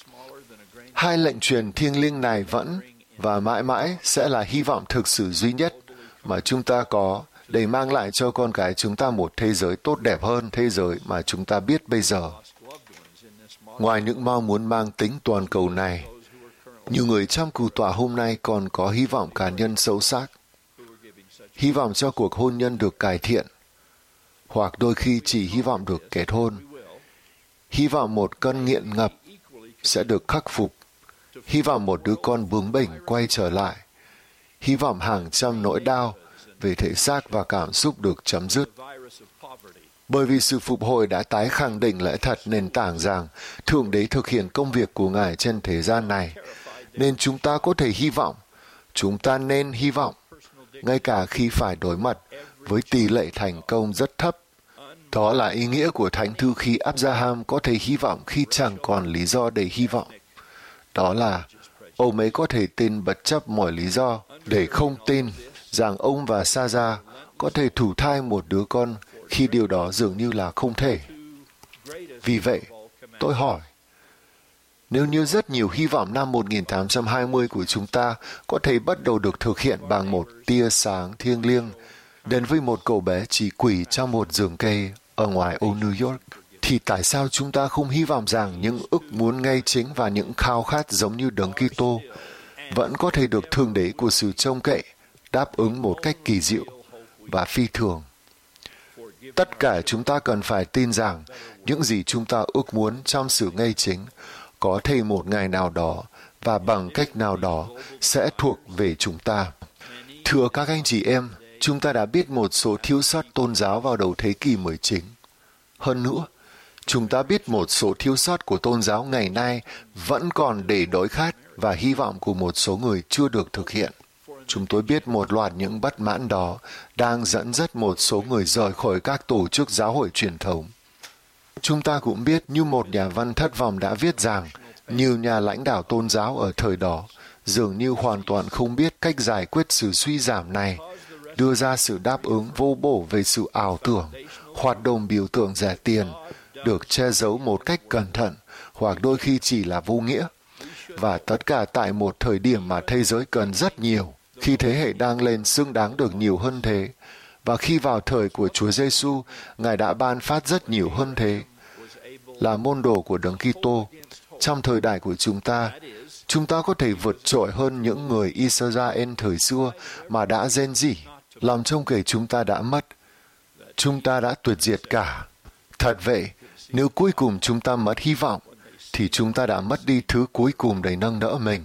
Hai lệnh truyền thiêng liêng này vẫn và mãi mãi sẽ là hy vọng thực sự duy nhất mà chúng ta có để mang lại cho con cái chúng ta một thế giới tốt đẹp hơn thế giới mà chúng ta biết bây giờ. Ngoài những mong muốn mang tính toàn cầu này, nhiều người trong cử tọa hôm nay còn có hy vọng cá nhân sâu sắc, hy vọng cho cuộc hôn nhân được cải thiện, hoặc đôi khi chỉ hy vọng được kết hôn, hy vọng một cơn nghiện ngập sẽ được khắc phục, hy vọng một đứa con bướng bỉnh quay trở lại, hy vọng hàng trăm nỗi đau về thể xác và cảm xúc được chấm dứt. Bởi vì sự phục hồi đã tái khẳng định lẽ thật nền tảng rằng Thượng Đế thực hiện công việc của Ngài trên thế gian này, nên chúng ta có thể hy vọng, chúng ta nên hy vọng, ngay cả khi phải đối mặt với tỷ lệ thành công rất thấp. Đó là ý nghĩa của thánh thư khi Abraham có thể hy vọng khi chẳng còn lý do để hy vọng. Đó là ông ấy có thể tin bất chấp mọi lý do để không tin rằng ông và Sarah có thể thụ thai một đứa con khi điều đó dường như là không thể. Vì vậy, tôi hỏi, nếu như rất nhiều hy vọng năm một nghìn tám trăm hai mươi của chúng ta có thể bắt đầu được thực hiện bằng một tia sáng thiêng liêng đến với một cậu bé chỉ quỷ trong một rừng cây ở ngoài ô New York, thì tại sao chúng ta không hy vọng rằng những ước muốn ngay chính và những khao khát giống như Đấng Kitô vẫn có thể được Thượng Đế của sự trông cậy đáp ứng một cách kỳ diệu và phi thường? Tất cả chúng ta cần phải tin rằng những gì chúng ta ước muốn trong sự ngay chính có thể một ngày nào đó và bằng cách nào đó sẽ thuộc về chúng ta. Thưa các anh chị em, chúng ta đã biết một số thiếu sót tôn giáo vào đầu thế kỷ mười chín. Hơn nữa, chúng ta biết một số thiếu sót của tôn giáo ngày nay vẫn còn để đói khát và hy vọng của một số người chưa được thực hiện. Chúng tôi biết một loạt những bất mãn đó đang dẫn dắt một số người rời khỏi các tổ chức giáo hội truyền thống. Chúng ta cũng biết như một nhà văn thất vọng đã viết rằng, nhiều nhà lãnh đạo tôn giáo ở thời đó dường như hoàn toàn không biết cách giải quyết sự suy giảm này, đưa ra sự đáp ứng vô bổ về sự ảo tưởng, hoạt động biểu tượng rẻ tiền, được che giấu một cách cẩn thận, hoặc đôi khi chỉ là vô nghĩa. Và tất cả tại một thời điểm mà thế giới cần rất nhiều, khi thế hệ đang lên xứng đáng được nhiều hơn thế, và khi vào thời của Chúa Giêsu, Ngài đã ban phát rất nhiều hơn thế. Là môn đồ của Đấng Kitô, trong thời đại của chúng ta, chúng ta có thể vượt trội hơn những người Israel thời xưa mà đã rên rỉ, làm trông kể chúng ta đã mất. Chúng ta đã tuyệt diệt cả. Thật vậy, nếu cuối cùng chúng ta mất hy vọng, thì chúng ta đã mất đi thứ cuối cùng để nâng đỡ mình.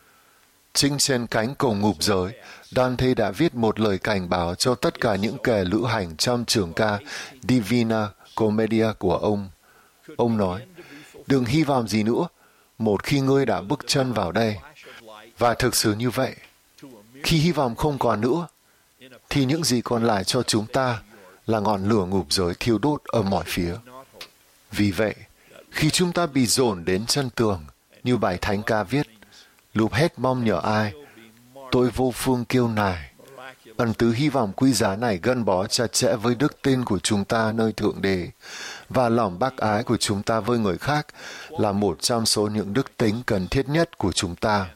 Chính trên cánh cổng ngục giới, Dante đã viết một lời cảnh báo cho tất cả những kẻ lữ hành trong trường ca Divina Commedia của ông. Ông nói, đừng hy vọng gì nữa, một khi ngươi đã bước chân vào đây. Và thực sự như vậy, khi hy vọng không còn nữa, thì những gì còn lại cho chúng ta là ngọn lửa ngục giới thiêu đốt ở mọi phía. Vì vậy, khi chúng ta bị dồn đến chân tường, như bài thánh ca viết, lúc hết mong nhờ ai, tôi vô phương kêu nài. Ẩn tứ hy vọng quý giá này gắn bó chặt chẽ với đức tin của chúng ta nơi Thượng Đế, và lòng bác ái của chúng ta với người khác là một trong số những đức tính cần thiết nhất của chúng ta.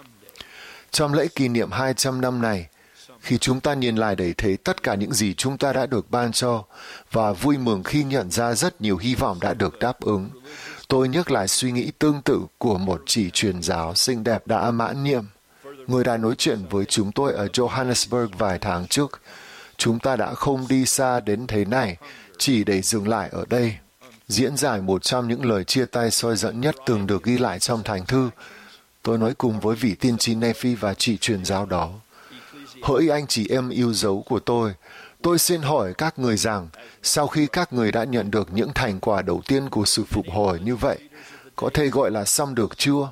Trong lễ kỷ niệm hai trăm năm này, khi chúng ta nhìn lại để thấy tất cả những gì chúng ta đã được ban cho, và vui mừng khi nhận ra rất nhiều hy vọng đã được đáp ứng, tôi nhắc lại suy nghĩ tương tự của một chỉ truyền giáo xinh đẹp đã mãn nhiệm. Người đã nói chuyện với chúng tôi ở Johannesburg vài tháng trước. Chúng ta đã không đi xa đến thế này, chỉ để dừng lại ở đây. Diễn giải một trong những lời chia tay soi dẫn nhất từng được ghi lại trong thánh thư. Tôi nói cùng với vị tiên tri Nephi và chỉ truyền giáo đó. Hỡi anh chị em yêu dấu của tôi, tôi xin hỏi các người rằng, sau khi các người đã nhận được những thành quả đầu tiên của sự phục hồi như vậy, có thể gọi là xong được chưa?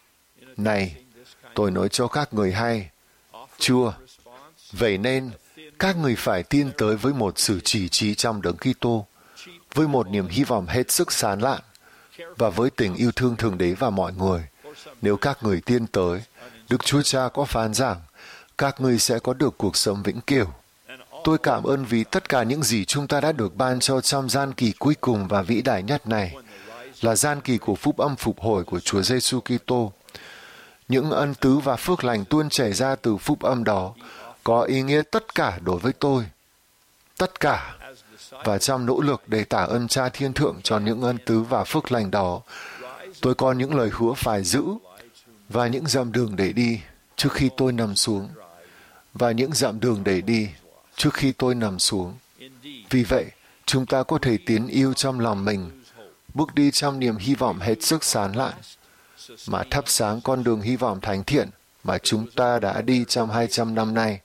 Này, tôi nói cho các người hay, chưa. Vậy nên, các người phải tiến tới với một sự chỉ trí trong Đấng Kitô, với một niềm hy vọng hết sức sáng lạn, và với tình yêu thương Thượng Đế và mọi người. Nếu các người tiến tới, Đức Chúa Cha có phán rằng, các người sẽ có được cuộc sống vĩnh cửu. Tôi cảm ơn vì tất cả những gì chúng ta đã được ban cho trong gian kỳ cuối cùng và vĩ đại nhất này, là gian kỳ của phúc âm phục hồi của Chúa Giêsu Kitô. Những ân tứ và phước lành tuôn chảy ra từ phúc âm đó có ý nghĩa tất cả đối với tôi. Tất cả. Và trong nỗ lực để tạ ơn Cha Thiên Thượng cho những ân tứ và phước lành đó, tôi có những lời hứa phải giữ và những dặm đường để đi trước khi tôi nằm xuống. Và những dặm đường để đi trước khi tôi nằm xuống. Vì vậy, chúng ta có thể tiến yêu trong lòng mình, bước đi trong niềm hy vọng hết sức sáng lạn, mà thắp sáng con đường hy vọng thánh thiện mà chúng ta đã đi trong hai trăm năm nay.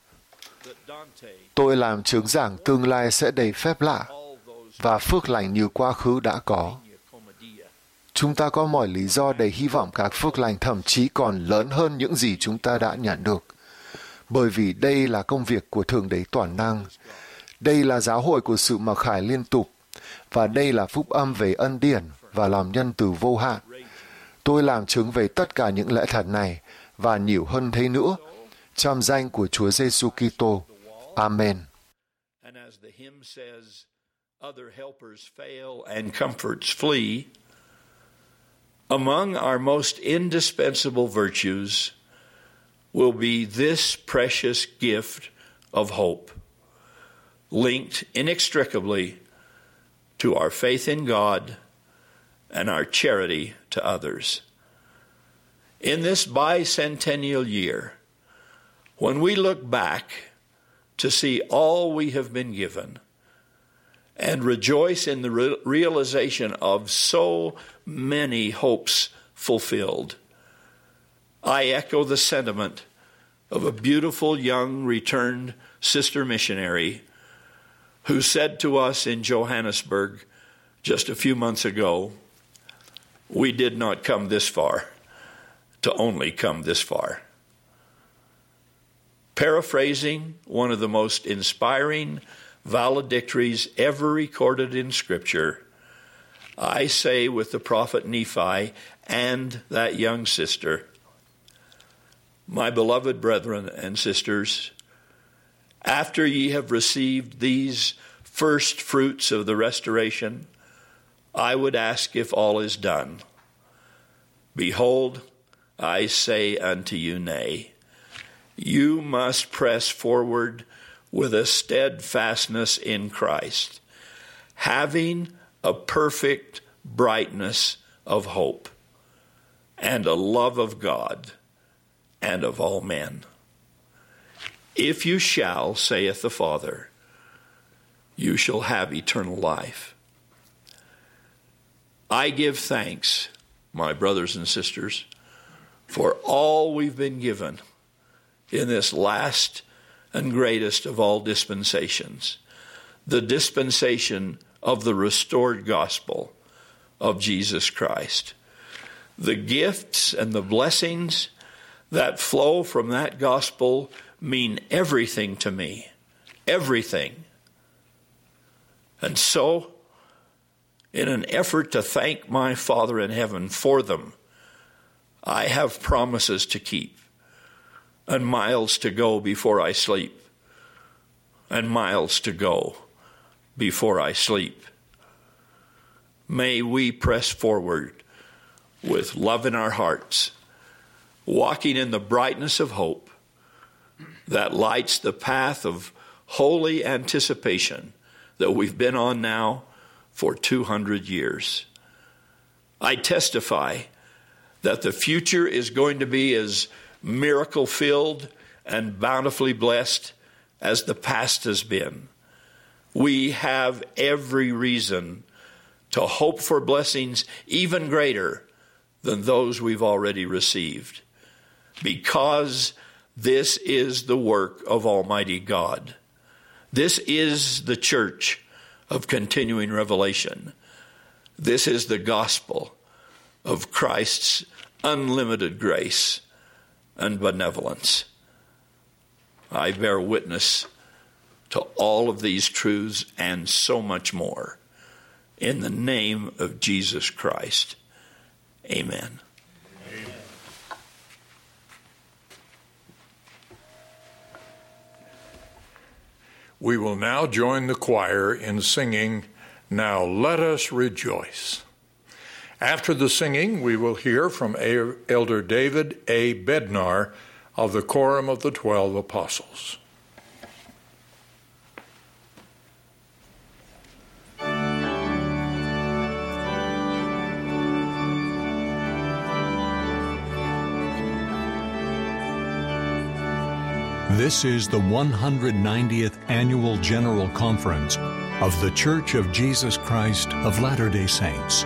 Tôi làm chứng giảng tương lai sẽ đầy phép lạ và phước lành như quá khứ đã có. Chúng ta có mọi lý do để hy vọng các phước lành thậm chí còn lớn hơn những gì chúng ta đã nhận được. Bởi vì đây là công việc của Thượng Đế toàn năng. Đây là giáo hội của sự mặc khải liên tục. Và đây là phúc âm về ân điển và lòng nhân từ vô hạn. Tôi làm chứng về tất cả những lẽ thật này và nhiều hơn thế nữa trong danh của Chúa Giêsu Kitô. Amen.
And as the hymn says, other helpers fail and comforts flee. Among our most indispensable virtues will be this precious gift of hope, linked inextricably to our faith in God and our charity to others. In this bicentennial year, when we look back to see all we have been given and rejoice in the re- realization of so many hopes fulfilled, I echo the sentiment of a beautiful young returned sister missionary who said to us in Johannesburg just a few months ago, "We did not come this far to only come this far." Paraphrasing one of the most inspiring valedictories ever recorded in Scripture, I say with the prophet Nephi and that young sister, "My beloved brethren and sisters, after ye have received these first fruits of the restoration, I would ask if all is done. Behold, I say unto you, nay. You must press forward with a steadfastness in Christ, having a perfect brightness of hope, and a love of God and of all men. If you shall, saith the Father, you shall have eternal life." I give thanks, my brothers and sisters, for all we've been given in this last and greatest of all dispensations, the dispensation of the restored gospel of Jesus Christ. The gifts and the blessings that flow from that gospel mean everything to me, everything. And so, in an effort to thank my Father in heaven for them, I have promises to keep, and miles to go before I sleep, and miles to go before I sleep. May we press forward with love in our hearts, walking in the brightness of hope that lights the path of holy anticipation that we've been on now for two hundred years. I testify that the future is going to be as miracle-filled and bountifully blessed as the past has been. We have every reason to hope for blessings even greater than those we've already received, because this is the work of Almighty God. This is the church of continuing revelation. This is the gospel of Christ's unlimited grace and benevolence. I bear witness to all of these truths and so much more in the name of Jesus Christ. Amen.
Amen. We will now join the choir in singing, "Now Let Us Rejoice." After the singing, we will hear from Elder David A. Bednar of the Quorum of the Twelve Apostles.
This is the one hundred ninetieth Annual General Conference of The Church of Jesus Christ of Latter-day Saints.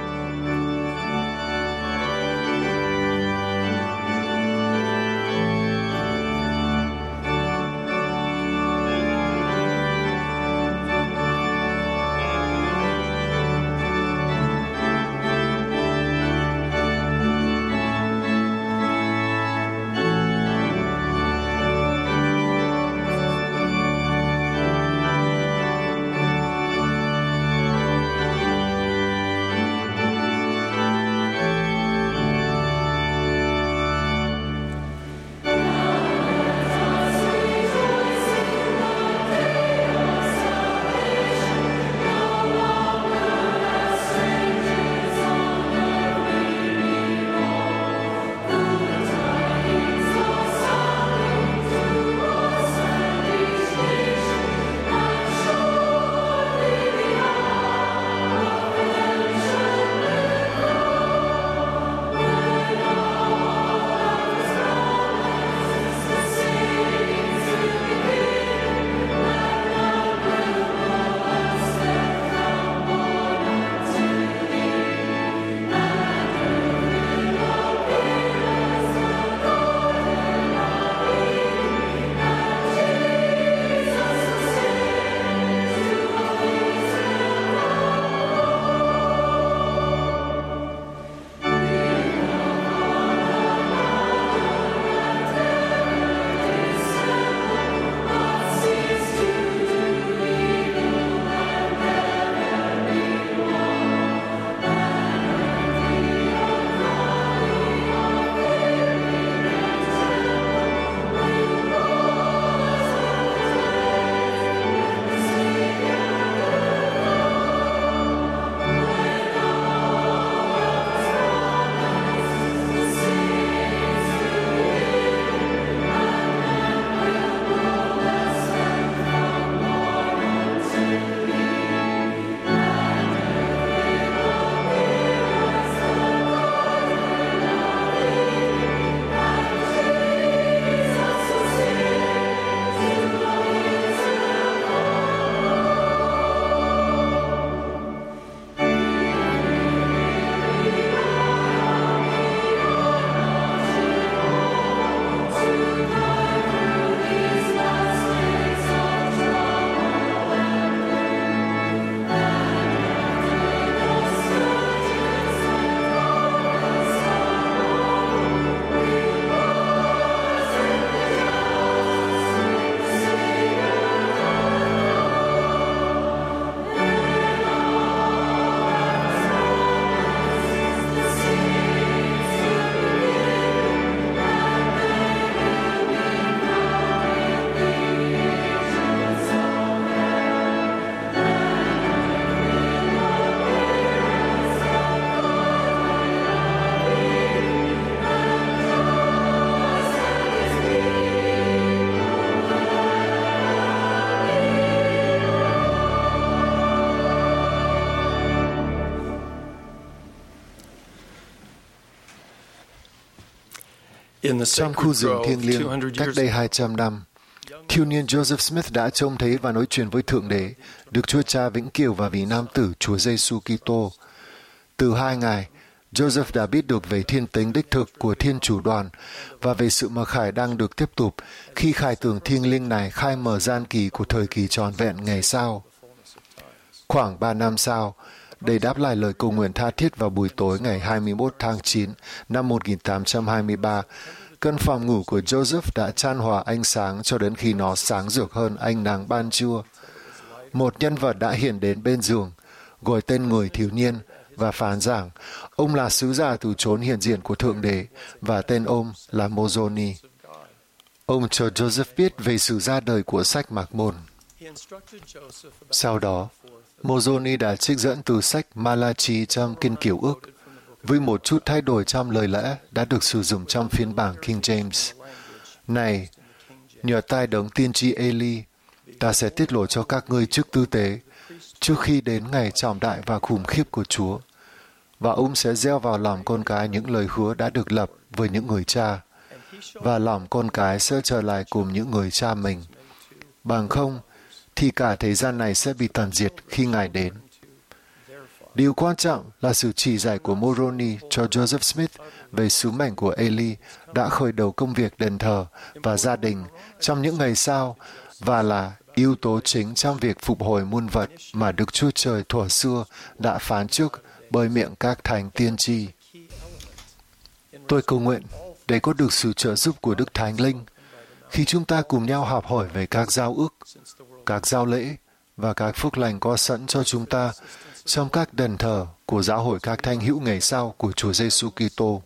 Trong khu rừng thiêng liêng cách đây hai trăm năm, thiếu niên Joseph Smith đã trông thấy và nói chuyện với Thượng Đế, Đức Chúa Cha vĩnh cửu và vị Nam Tử Chúa Giêsu Kitô. Từ hai Ngài, Joseph đã biết được về thiên tính đích thực của Thiên Chủ Đoàn và về sự mặc khải đang được tiếp tục khi khải tượng thiêng liêng này khai mở gian kỳ của thời kỳ trọn vẹn ngày sau. Khoảng ba năm sau, để đáp lại lời cầu nguyện tha thiết vào buổi tối ngày hai mươi mốt tháng chín năm một nghìn tám trăm hai mươi ba, căn phòng ngủ của Joseph đã chan hòa ánh sáng cho đến khi nó sáng rực hơn ánh nắng ban trưa. Một nhân vật đã hiện đến bên giường, gọi tên người thiếu niên và phán rằng ông là sứ giả từ chốn hiện diện của Thượng Đế và tên ông là Moroni. Ông cho Joseph biết về sự ra đời của sách Mạc Môn. Sau đó, Moroni đã trích dẫn từ sách Malachi trong Kinh Cựu Ước, với một chút thay đổi trong lời lẽ đã được sử dụng trong phiên bản King James. Này, nhờ tai đấng tiên tri Eli, ta sẽ tiết lộ cho các ngươi chức tư tế, trước khi đến ngày trọng đại và khủng khiếp của Chúa, và ông sẽ gieo vào lòng con cái những lời hứa đã được lập với những người cha, và lòng con cái sẽ trở lại cùng những người cha mình. Bằng không, thì cả thế gian này sẽ bị tàn diệt khi Ngài đến. Điều quan trọng là sự chỉ dạy của Moroni cho Joseph Smith về sứ mệnh của Eli đã khởi đầu công việc đền thờ và gia đình trong những ngày sau và là yếu tố chính trong việc phục hồi muôn vật mà Đức Chúa Trời thuở xưa đã phán trước bởi miệng các thánh tiên tri. Tôi cầu nguyện để có được sự trợ giúp của Đức Thánh Linh khi chúng ta cùng nhau học hỏi về các giao ước, các giao lễ và các phước lành có sẵn cho chúng ta trong các đền thờ của giáo hội các thánh hữu ngày sau của Chúa Giêsu Kitô.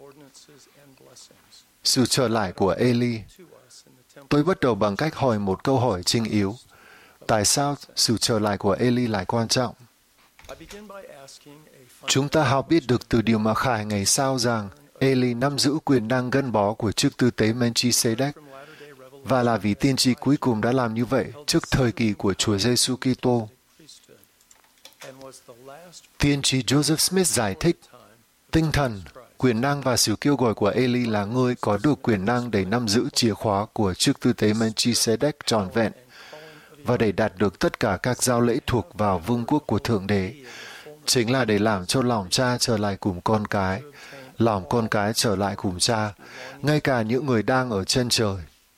Sự trở lại của Eli. Tôi bắt đầu bằng cách hỏi một câu hỏi chính yếu. Tại sao sự trở lại của Eli lại quan trọng? Chúng ta học biết được từ điều mặc khải ngày sau rằng Eli nắm giữ quyền năng gắn bó của chức tư tế Melchizedek và là vị tiên tri cuối cùng đã làm như vậy trước thời kỳ của Chúa Giêsu Kitô. Tiên tri Joseph Smith giải thích, tinh thần, quyền năng và sự kêu gọi của Eli là người có được quyền năng để nắm giữ chìa khóa của chức tư tế Melchizedek trọn vẹn và để đạt được tất cả các giao lễ thuộc vào vương quốc của Thượng Đế, chính là để làm cho lòng cha trở lại cùng con cái, lòng con cái trở lại cùng cha, ngay cả những người đang ở trên trời.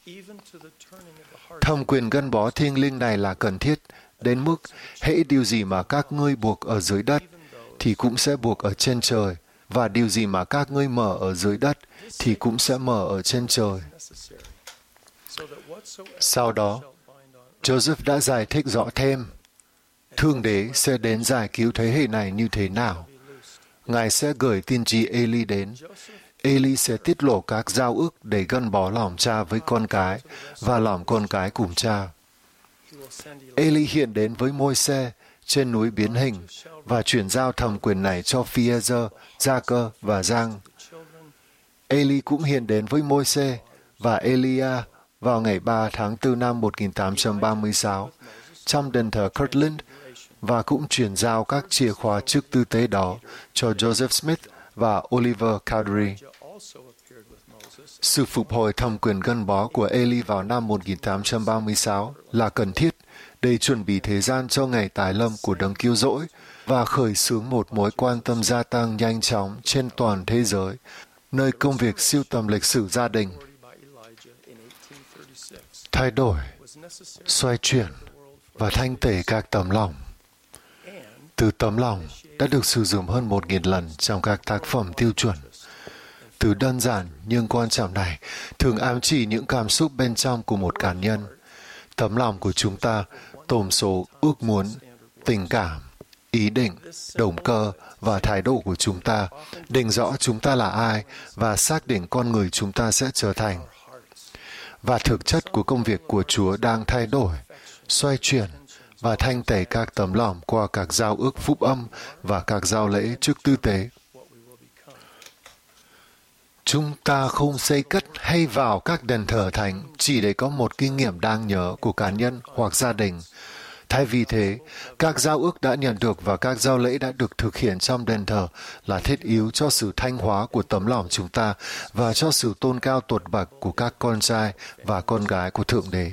Thẩm quyền gắn bó thiêng liêng này là cần thiết, đến mức hễ điều gì mà các ngươi buộc ở dưới đất, thì cũng sẽ buộc ở trên trời, và điều gì mà các ngươi mở ở dưới đất, thì cũng sẽ mở ở trên trời. Sau đó, Joseph đã giải thích rõ thêm, Thượng Đế sẽ đến giải cứu thế hệ này như thế nào. Ngài sẽ gửi tiên tri Eli đến. Eli sẽ tiết lộ các giao ước để gắn bó lòng cha với con cái và lòng con cái cùng cha. Eli hiện đến với Môi-se trên núi biến hình và chuyển giao thẩm quyền này cho Phi-e-giơ, Gia-cơ và Giang. Eli cũng hiện đến với Môi-se và Elia vào ngày ba tháng tư năm một nghìn tám trăm ba mươi sáu trong đền thờ Kirtland và cũng chuyển giao các chìa khóa chức tư tế đó cho Joseph Smith và Oliver Cowdery. Sự phục hồi thẩm quyền gắn bó của Eli vào năm một nghìn tám trăm ba mươi sáu là cần thiết để chuẩn bị thế gian cho ngày tái lâm của đấng cứu rỗi và khởi xướng một mối quan tâm gia tăng nhanh chóng trên toàn thế giới, nơi công việc sưu tầm lịch sử gia đình. Thay đổi, xoay chuyển và thanh tẩy các tấm lòng. Từ tấm lòng đã được sử dụng hơn một nghìn lần trong các tác phẩm tiêu chuẩn. Từ đơn giản nhưng quan trọng này thường ám chỉ những cảm xúc bên trong của một cá nhân. Tấm lòng của chúng ta tồn số ước muốn, tình cảm, ý định, động cơ và thái độ của chúng ta, định rõ chúng ta là ai và xác định con người chúng ta sẽ trở thành. Và thực chất của công việc của Chúa đang thay đổi, xoay chuyển và thanh tẩy các tấm lòng qua các giao ước phúc âm và các giao lễ chức tư tế. Chúng ta không xây cất hay vào các đền thờ thánh chỉ để có một kinh nghiệm đáng nhớ của cá nhân hoặc gia đình. Thay vì thế, các giao ước đã nhận được và các giao lễ đã được thực hiện trong đền thờ là thiết yếu cho sự thanh hóa của tấm lòng chúng ta và cho sự tôn cao tột bậc của các con trai và con gái của Thượng Đế.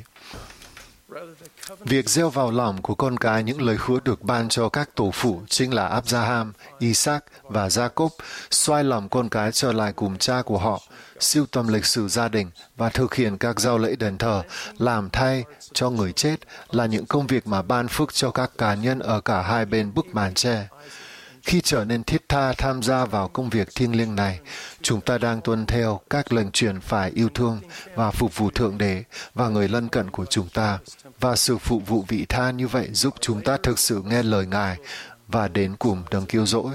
Việc gieo vào lòng của con cái những lời hứa được ban cho các tổ phụ chính là Abraham, Isaac và Jacob xoay lòng con cái trở lại cùng cha của họ, sưu tầm lịch sử gia đình và thực hiện các giao lễ đền thờ, làm thay cho người chết là những công việc mà ban phước cho các cá nhân ở cả hai bên bức màn tre. Khi trở nên thiết tha tham gia vào công việc thiêng liêng này, chúng ta đang tuân theo các lệnh truyền phải yêu thương và phục vụ Thượng Đế và người lân cận của chúng ta. Và sự phục vụ vị tha như vậy giúp chúng ta thực sự nghe lời Ngài và đến cùng đấng cứu rỗi.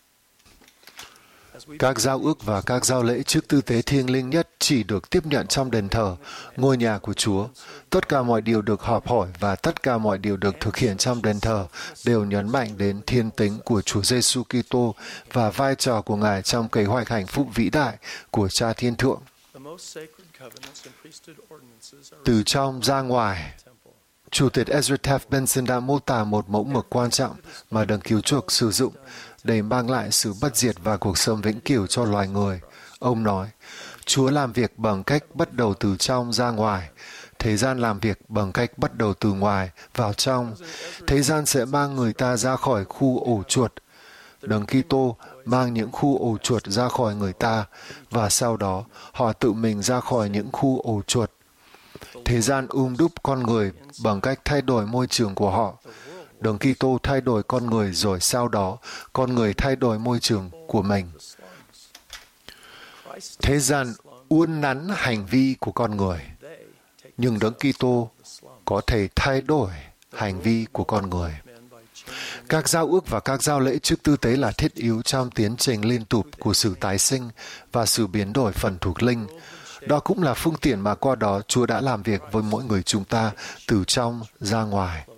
Các giao ước và các giao lễ trước tư tế thiêng liêng nhất chỉ được tiếp nhận trong đền thờ, ngôi nhà của Chúa. Tất cả mọi điều được họp hỏi và tất cả mọi điều được thực hiện trong đền thờ đều nhấn mạnh đến thiên tính của Chúa Giêsu Kitô và vai trò của Ngài trong kế hoạch hạnh phúc vĩ đại của Cha Thiên Thượng. Từ trong ra ngoài, Chủ tịch Ezra Taft Benson đã mô tả một mẫu mực quan trọng mà đấng cứu chuộc sử dụng để mang lại sự bất diệt và cuộc sống vĩnh cửu cho loài người. Ông nói, Chúa làm việc bằng cách bắt đầu từ trong ra ngoài. Thế gian làm việc bằng cách bắt đầu từ ngoài vào trong. Thế gian sẽ mang người ta ra khỏi khu ổ chuột. Đấng Kitô mang những khu ổ chuột ra khỏi người ta và sau đó họ tự mình ra khỏi những khu ổ chuột. Thế gian um đúc con người bằng cách thay đổi môi trường của họ. Đấng Kitô thay đổi con người rồi sau đó con người thay đổi môi trường của mình. Thế gian uốn nắn hành vi của con người, nhưng Đấng Kitô có thể thay đổi hành vi của con người. Các giao ước và các giao lễ trước tư tế là thiết yếu trong tiến trình liên tục của sự tái sinh và sự biến đổi phần thuộc linh. Đó cũng là phương tiện mà qua đó Chúa đã làm việc với mỗi người chúng ta từ trong ra ngoài.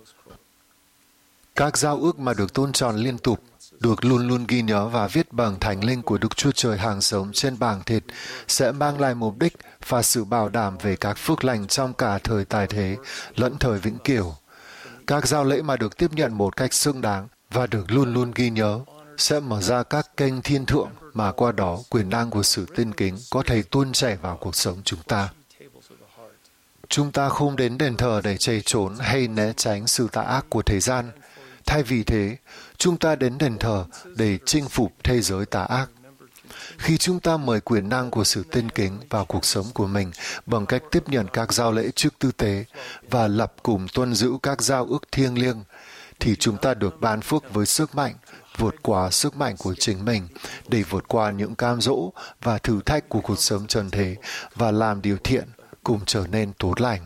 Các giao ước mà được tôn tròn liên tục, được luôn luôn ghi nhớ và viết bằng thánh linh của Đức Chúa Trời hàng sống trên bảng thịt, sẽ mang lại mục đích và sự bảo đảm về các phước lành trong cả thời tài thế lẫn thời vĩnh cửu. Các giao lễ mà được tiếp nhận một cách xứng đáng và được luôn luôn ghi nhớ sẽ mở ra các kênh thiên thượng mà qua đó quyền năng của sự tin kính có thể tuôn chảy vào cuộc sống chúng ta. Chúng ta không đến đền thờ để chạy trốn hay né tránh sự tà ác của thế gian. Thay vì thế, chúng ta đến đền thờ để chinh phục thế giới tà ác. Khi chúng ta mời quyền năng của sự tin kính vào cuộc sống của mình bằng cách tiếp nhận các giao lễ trước tư tế và lập cùng tuân giữ các giao ước thiêng liêng, thì chúng ta được ban phước với sức mạnh, vượt qua sức mạnh của chính mình để vượt qua những cam dỗ và thử thách của cuộc sống trần thế và làm điều thiện cùng trở nên tốt lành.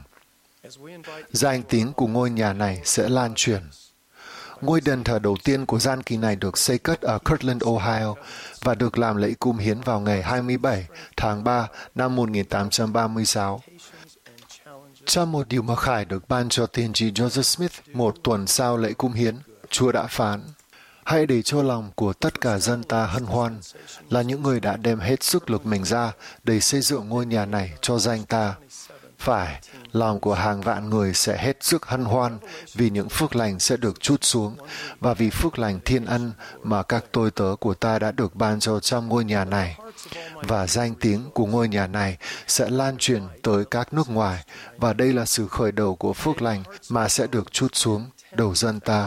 Danh tiếng của ngôi nhà này sẽ lan truyền. Ngôi đền thờ đầu tiên của gian kỳ này được xây cất ở Kirtland, Ohio và được làm lễ cung hiến vào ngày hai mươi bảy tháng ba năm một nghìn tám trăm ba mươi sáu. Trong một điều mặc khải được ban cho tiên tri Joseph Smith một tuần sau lễ cung hiến, Chúa đã phán, hãy để cho lòng của tất cả dân ta hân hoan, là những người đã đem hết sức lực mình ra để xây dựng ngôi nhà này cho danh ta. Phải, lòng của hàng vạn người sẽ hết sức hân hoan vì những phước lành sẽ được trút xuống và vì phước lành thiên ân mà các tôi tớ của ta đã được ban cho trong ngôi nhà này. Và danh tiếng của ngôi nhà này sẽ lan truyền tới các nước ngoài và đây là sự khởi đầu của phước lành mà sẽ được trút xuống đầu dân ta.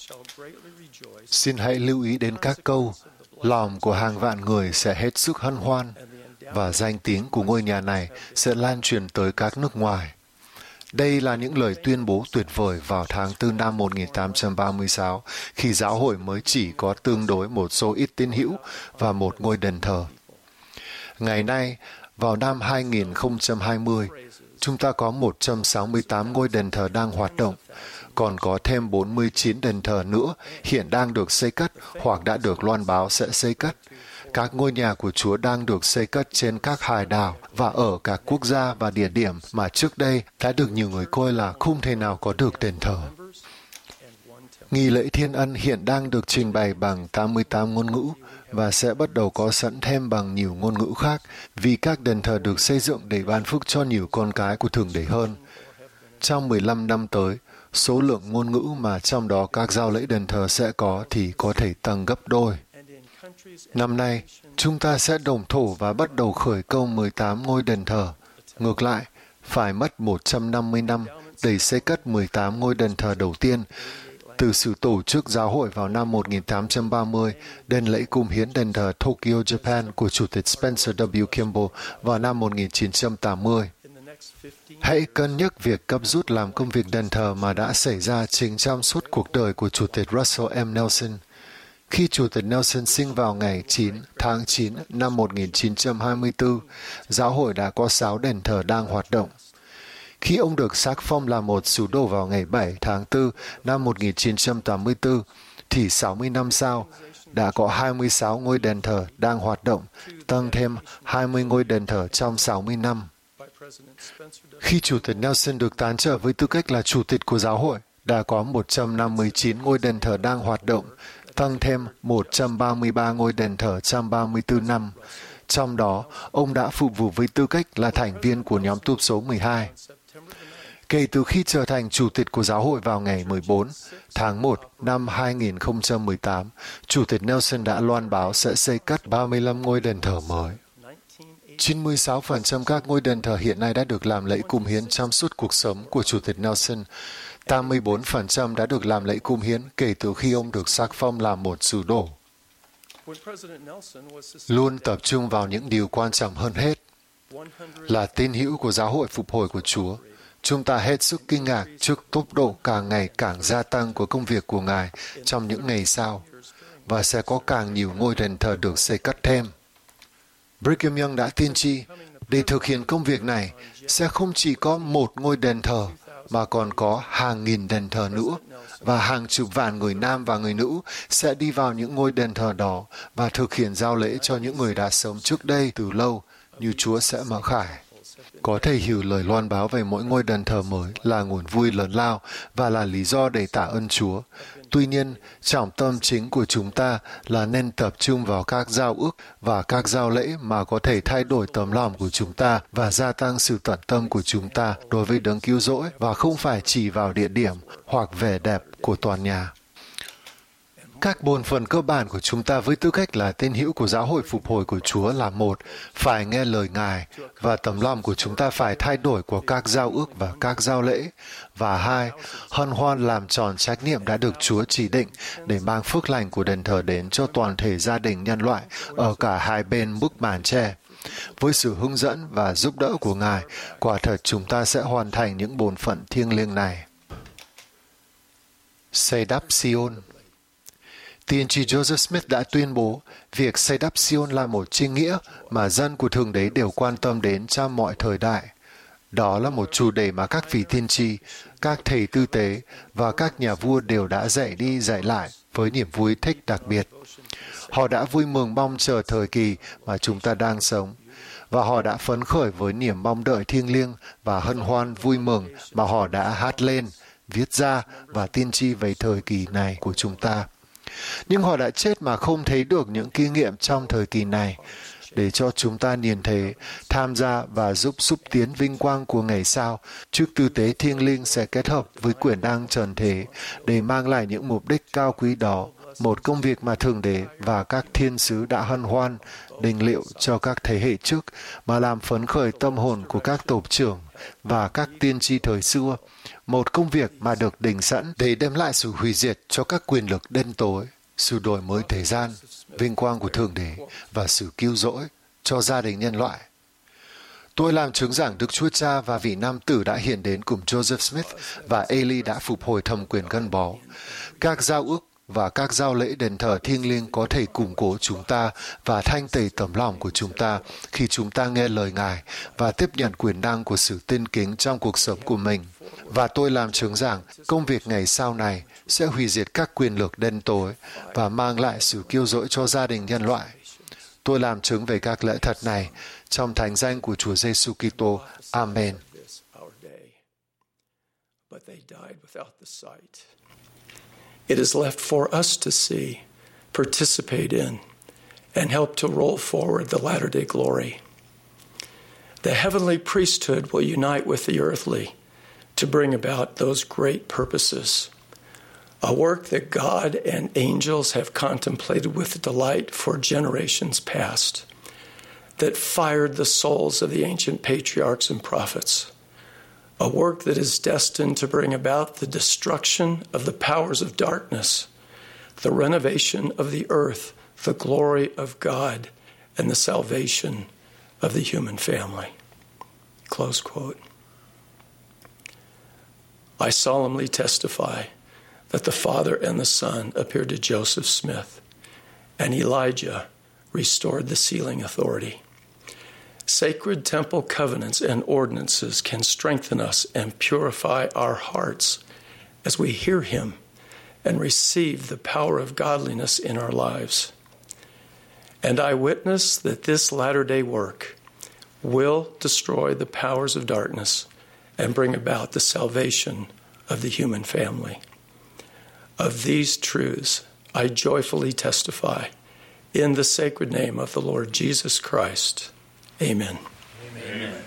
Xin hãy lưu ý đến các câu, lòng của hàng vạn người sẽ hết sức hân hoan và danh tiếng của ngôi nhà này sẽ lan truyền tới các nước ngoài. Đây là những lời tuyên bố tuyệt vời vào tháng tư năm một nghìn tám trăm ba mươi sáu, khi giáo hội mới chỉ có tương đối một số ít tín hữu và một ngôi đền thờ. Ngày nay, vào năm hai nghìn không trăm hai mươi, chúng ta có một trăm sáu mươi tám ngôi đền thờ đang hoạt động, còn có thêm bốn mươi chín đền thờ nữa hiện đang được xây cất hoặc đã được loan báo sẽ xây cất. Các ngôi nhà của Chúa đang được xây cất trên các hải đảo và ở các quốc gia và địa điểm mà trước đây đã được nhiều người coi là không thể nào có được đền thờ. Nghi lễ Thiên Ân hiện đang được trình bày bằng tám mươi tám ngôn ngữ và sẽ bắt đầu có sẵn thêm bằng nhiều ngôn ngữ khác vì các đền thờ được xây dựng để ban phước cho nhiều con cái của Thượng Đế hơn. Trong mười lăm năm tới, số lượng ngôn ngữ mà trong đó các giao lễ đền thờ sẽ có thì có thể tăng gấp đôi. Năm nay, chúng ta sẽ đồng thổ và bắt đầu khởi công mười tám ngôi đền thờ. Ngược lại, phải mất một trăm năm mươi năm để xây cất mười tám ngôi đền thờ đầu tiên. Từ sự tổ chức giáo hội vào năm một nghìn tám trăm ba mươi đến lễ cung hiến đền thờ Tokyo, Japan của Chủ tịch Spencer W. Kimball vào năm một nghìn chín trăm tám mươi. Hãy cân nhắc việc gấp rút làm công việc đền thờ mà đã xảy ra chính trong suốt cuộc đời của Chủ tịch Russell M. Nelson. Khi Chủ tịch Nelson sinh vào ngày chín tháng chín năm một nghìn chín trăm hai mươi tư, giáo hội đã có sáu đền thờ đang hoạt động. Khi ông được xác phong là một sứ đồ vào ngày bảy tháng tư năm một nghìn chín trăm tám mươi tư, thì sáu mươi năm sau, đã có hai mươi sáu ngôi đền thờ đang hoạt động, tăng thêm hai mươi ngôi đền thờ trong sáu mươi năm. Khi Chủ tịch Nelson được tán trở với tư cách là Chủ tịch của giáo hội, đã có một trăm năm mươi chín ngôi đền thờ đang hoạt động, tăng thêm một trăm ba mươi ba ngôi đền thờ trong ba mươi tư năm. Trong đó, ông đã phục vụ với tư cách là thành viên của nhóm túp số mười hai. Kể từ khi trở thành Chủ tịch của giáo hội vào ngày mười bốn tháng một năm hai nghìn không trăm mười tám, Chủ tịch Nelson đã loan báo sẽ xây cất ba mươi lăm ngôi đền thờ mới. chín mươi sáu phần trăm các ngôi đền thờ hiện nay đã được làm lễ cung hiến trong suốt cuộc sống của Chủ tịch Nelson. tám mươi bốn phần trăm đã được làm lễ cung hiến kể từ khi ông được xác phong làm một sứ đồ. Luôn tập trung vào những điều quan trọng hơn hết. Là tín hữu của giáo hội phục hồi của Chúa, chúng ta hết sức kinh ngạc trước tốc độ càng ngày càng gia tăng của công việc của Ngài trong những ngày sau, và sẽ có càng nhiều ngôi đền thờ được xây cất thêm. Brigham Young đã tiên tri, để thực hiện công việc này, sẽ không chỉ có một ngôi đền thờ, mà còn có hàng nghìn đền thờ nữa, và hàng chục vạn người nam và người nữ sẽ đi vào những ngôi đền thờ đó và thực hiện giao lễ cho những người đã sống trước đây từ lâu, như Chúa sẽ mặc khải. Có thể hiểu lời loan báo về mỗi ngôi đền thờ mới là nguồn vui lớn lao và là lý do để tạ ơn Chúa. Tuy nhiên, trọng tâm chính của chúng ta là nên tập trung vào các giao ước và các giao lễ mà có thể thay đổi tấm lòng của chúng ta và gia tăng sự tận tâm của chúng ta đối với đấng cứu rỗi, và không phải chỉ vào địa điểm hoặc vẻ đẹp của tòa nhà. Các bổn phận cơ bản của chúng ta với tư cách là tín hữu của giáo hội phục hồi của Chúa là: một, phải nghe lời Ngài, và tấm lòng của chúng ta phải thay đổi của các giao ước và các giao lễ; và hai, hân hoan làm tròn trách nhiệm đã được Chúa chỉ định để mang phước lành của đền thờ đến cho toàn thể gia đình nhân loại ở cả hai bên bức màn tre. Với sự hướng dẫn và giúp đỡ của Ngài, quả thật chúng ta sẽ hoàn thành những bổn phận thiêng liêng này. Xây đắp Sion. Tiên tri Joseph Smith đã tuyên bố việc xây đắp Sion là một chính nghĩa mà dân của Thượng Đế đều quan tâm đến trong mọi thời đại. Đó là một chủ đề mà các vị tiên tri, các thầy tư tế và các nhà vua đều đã dạy đi dạy lại với niềm vui thích đặc biệt. Họ đã vui mừng mong chờ thời kỳ mà chúng ta đang sống, và họ đã phấn khởi với niềm mong đợi thiêng liêng và hân hoan vui mừng mà họ đã hát lên, viết ra và tiên tri về thời kỳ này của chúng ta. Nhưng họ đã chết mà không thấy được những kinh nghiệm trong thời kỳ này, để cho chúng ta niền thế, tham gia và giúp xúc tiến vinh quang của ngày sau, trước tư tế thiêng liêng sẽ kết hợp với quyền năng trần thế để mang lại những mục đích cao quý đó, một công việc mà Thượng Đế và các thiên sứ đã hân hoan, định liệu cho các thế hệ trước, mà làm phấn khởi tâm hồn của các tộc trưởng và các tiên tri thời xưa, một công việc mà được định sẵn để đem lại sự hủy diệt cho các quyền lực đen tối, sự đổi mới thế gian, vinh quang của Thượng Đế và sự cứu rỗi cho gia đình nhân loại. Tôi làm chứng giảng Đức Chúa Cha và vị nam tử đã hiện đến cùng Joseph Smith, và Eli đã phục hồi thẩm quyền gân bó. Các giao ước và các giao lễ đền thờ thiêng liêng có thể củng cố chúng ta và thanh tẩy tấm lòng của chúng ta khi chúng ta nghe lời Ngài và tiếp nhận quyền năng của sự tin kính trong cuộc sống của mình. Và tôi làm chứng rằng công việc ngày sau này sẽ hủy diệt các quyền lực đen tối và mang lại sự cứu rỗi cho gia đình nhân loại. Tôi làm chứng về các lẽ thật này trong thánh danh của Chúa Giêsu Kitô. Amen.
It is left for us to see, participate in, and help to roll forward the latter-day glory. The heavenly priesthood will unite with the earthly to bring about those great purposes. A work that God and angels have contemplated with delight for generations past, that fired the souls of the ancient patriarchs and prophets. A work that is destined to bring about the destruction of the powers of darkness, the renovation of the earth, the glory of God, and the salvation of the human family. Close quote. I solemnly testify that the Father and the Son appeared to Joseph Smith, and Elijah restored the sealing authority. Sacred temple covenants and ordinances can strengthen us and purify our hearts as we hear him and receive the power of godliness in our lives. And I witness that this latter-day work will destroy the powers of darkness and bring about the salvation of the human family. Of these truths, I joyfully testify in the sacred name of the Lord Jesus Christ. Amen.
Amen.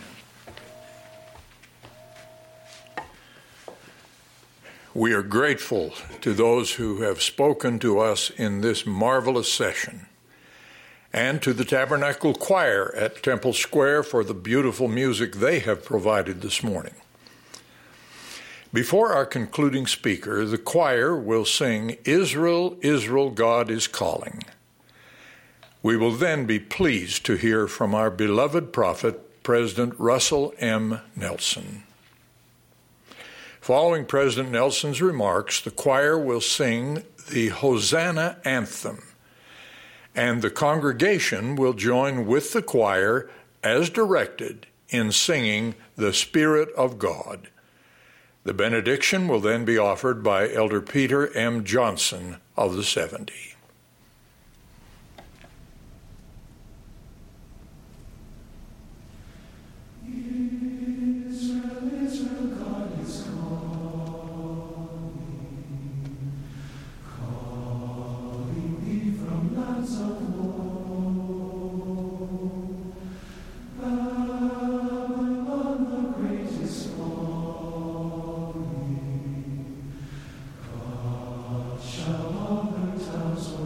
We are grateful to those who have spoken to us in this marvelous session, and to the Tabernacle Choir at Temple Square for the beautiful music they have provided this morning. Before our concluding speaker, the choir will sing, "Israel, Israel, God is Calling." We will then be pleased to hear from our beloved prophet, President Russell M. Nelson. Following President Nelson's remarks, the choir will sing the Hosanna Anthem, and the congregation will join with the choir as directed in singing the Spirit of God. The benediction will then be offered by Elder Peter M. Johnson of the seventy.
Shall all the towns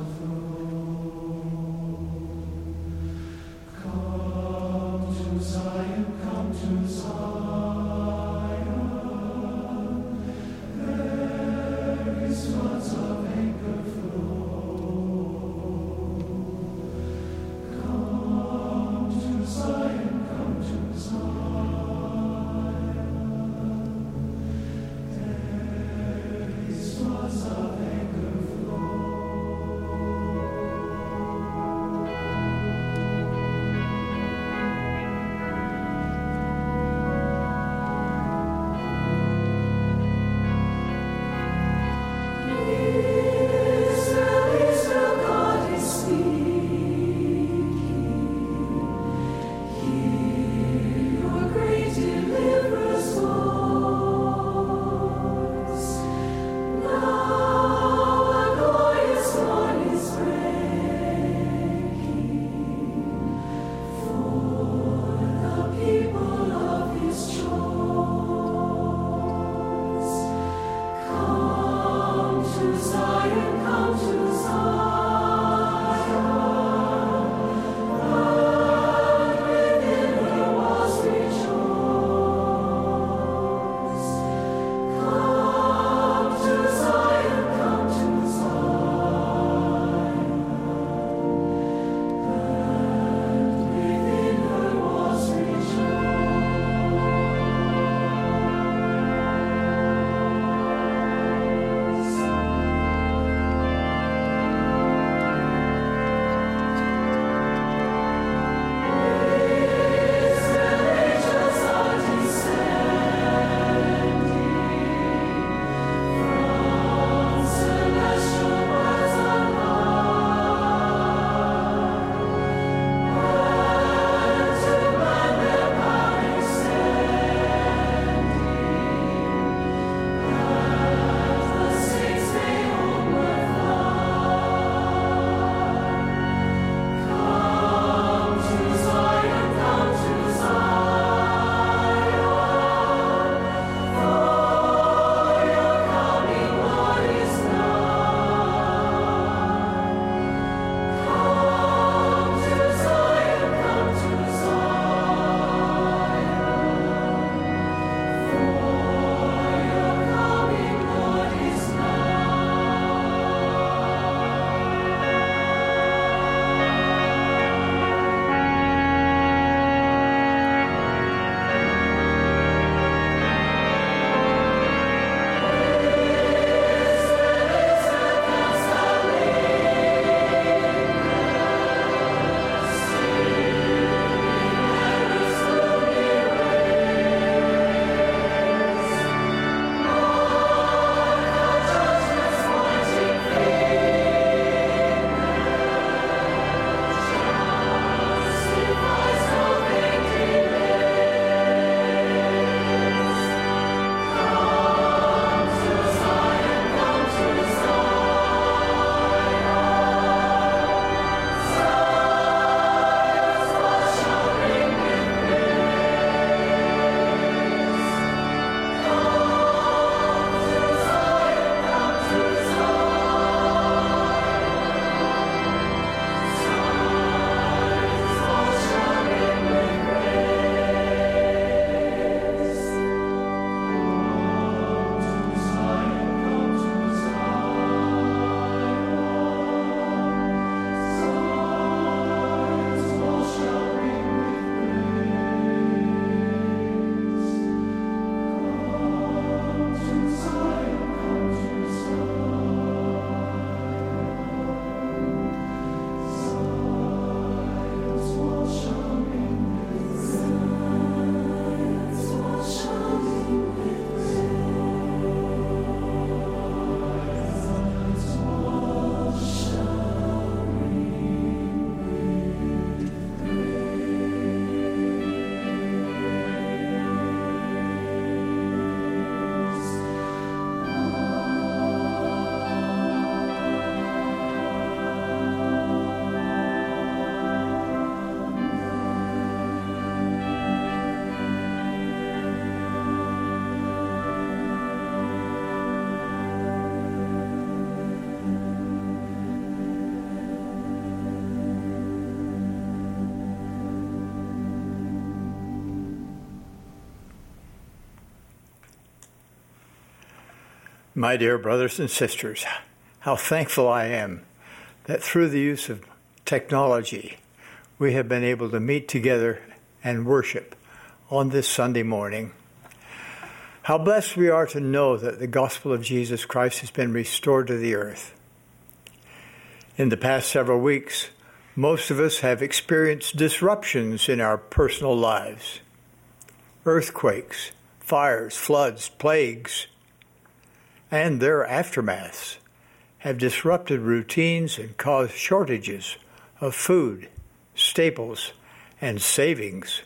My dear brothers and sisters, how thankful I am that through the use of technology, we have been able to meet together and worship on this Sunday morning. How blessed we are to know that the gospel of Jesus Christ has been restored to the earth. In the past several weeks, most of us have experienced disruptions in our personal lives. Earthquakes, fires, floods, plagues, and their aftermaths have disrupted routines and caused shortages of food, staples, and savings.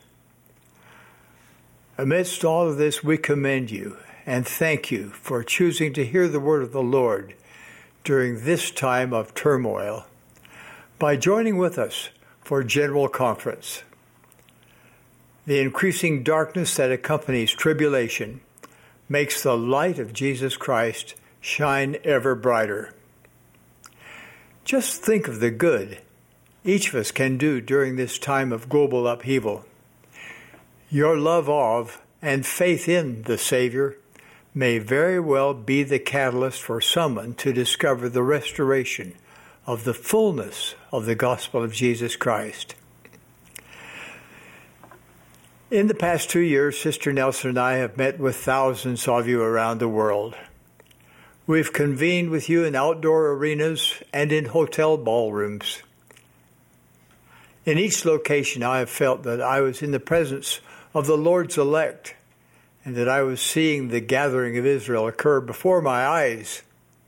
Amidst all of this, we commend you and thank you for choosing to hear the word of the Lord during this time of turmoil by joining with us for General Conference. The increasing darkness that accompanies tribulation makes the light of Jesus Christ shine ever brighter. Just think of the good each of us can do during this time of global upheaval. Your love of and faith in the Savior may very well be the catalyst for someone to discover the restoration of the fullness of the gospel of Jesus Christ. In the past two years, Sister Nelson and I have met with thousands of you around the world. We've convened with you in outdoor arenas and in hotel ballrooms. In each location, I have felt that I was in the presence of the Lord's elect and that I was seeing the gathering of Israel occur before my eyes.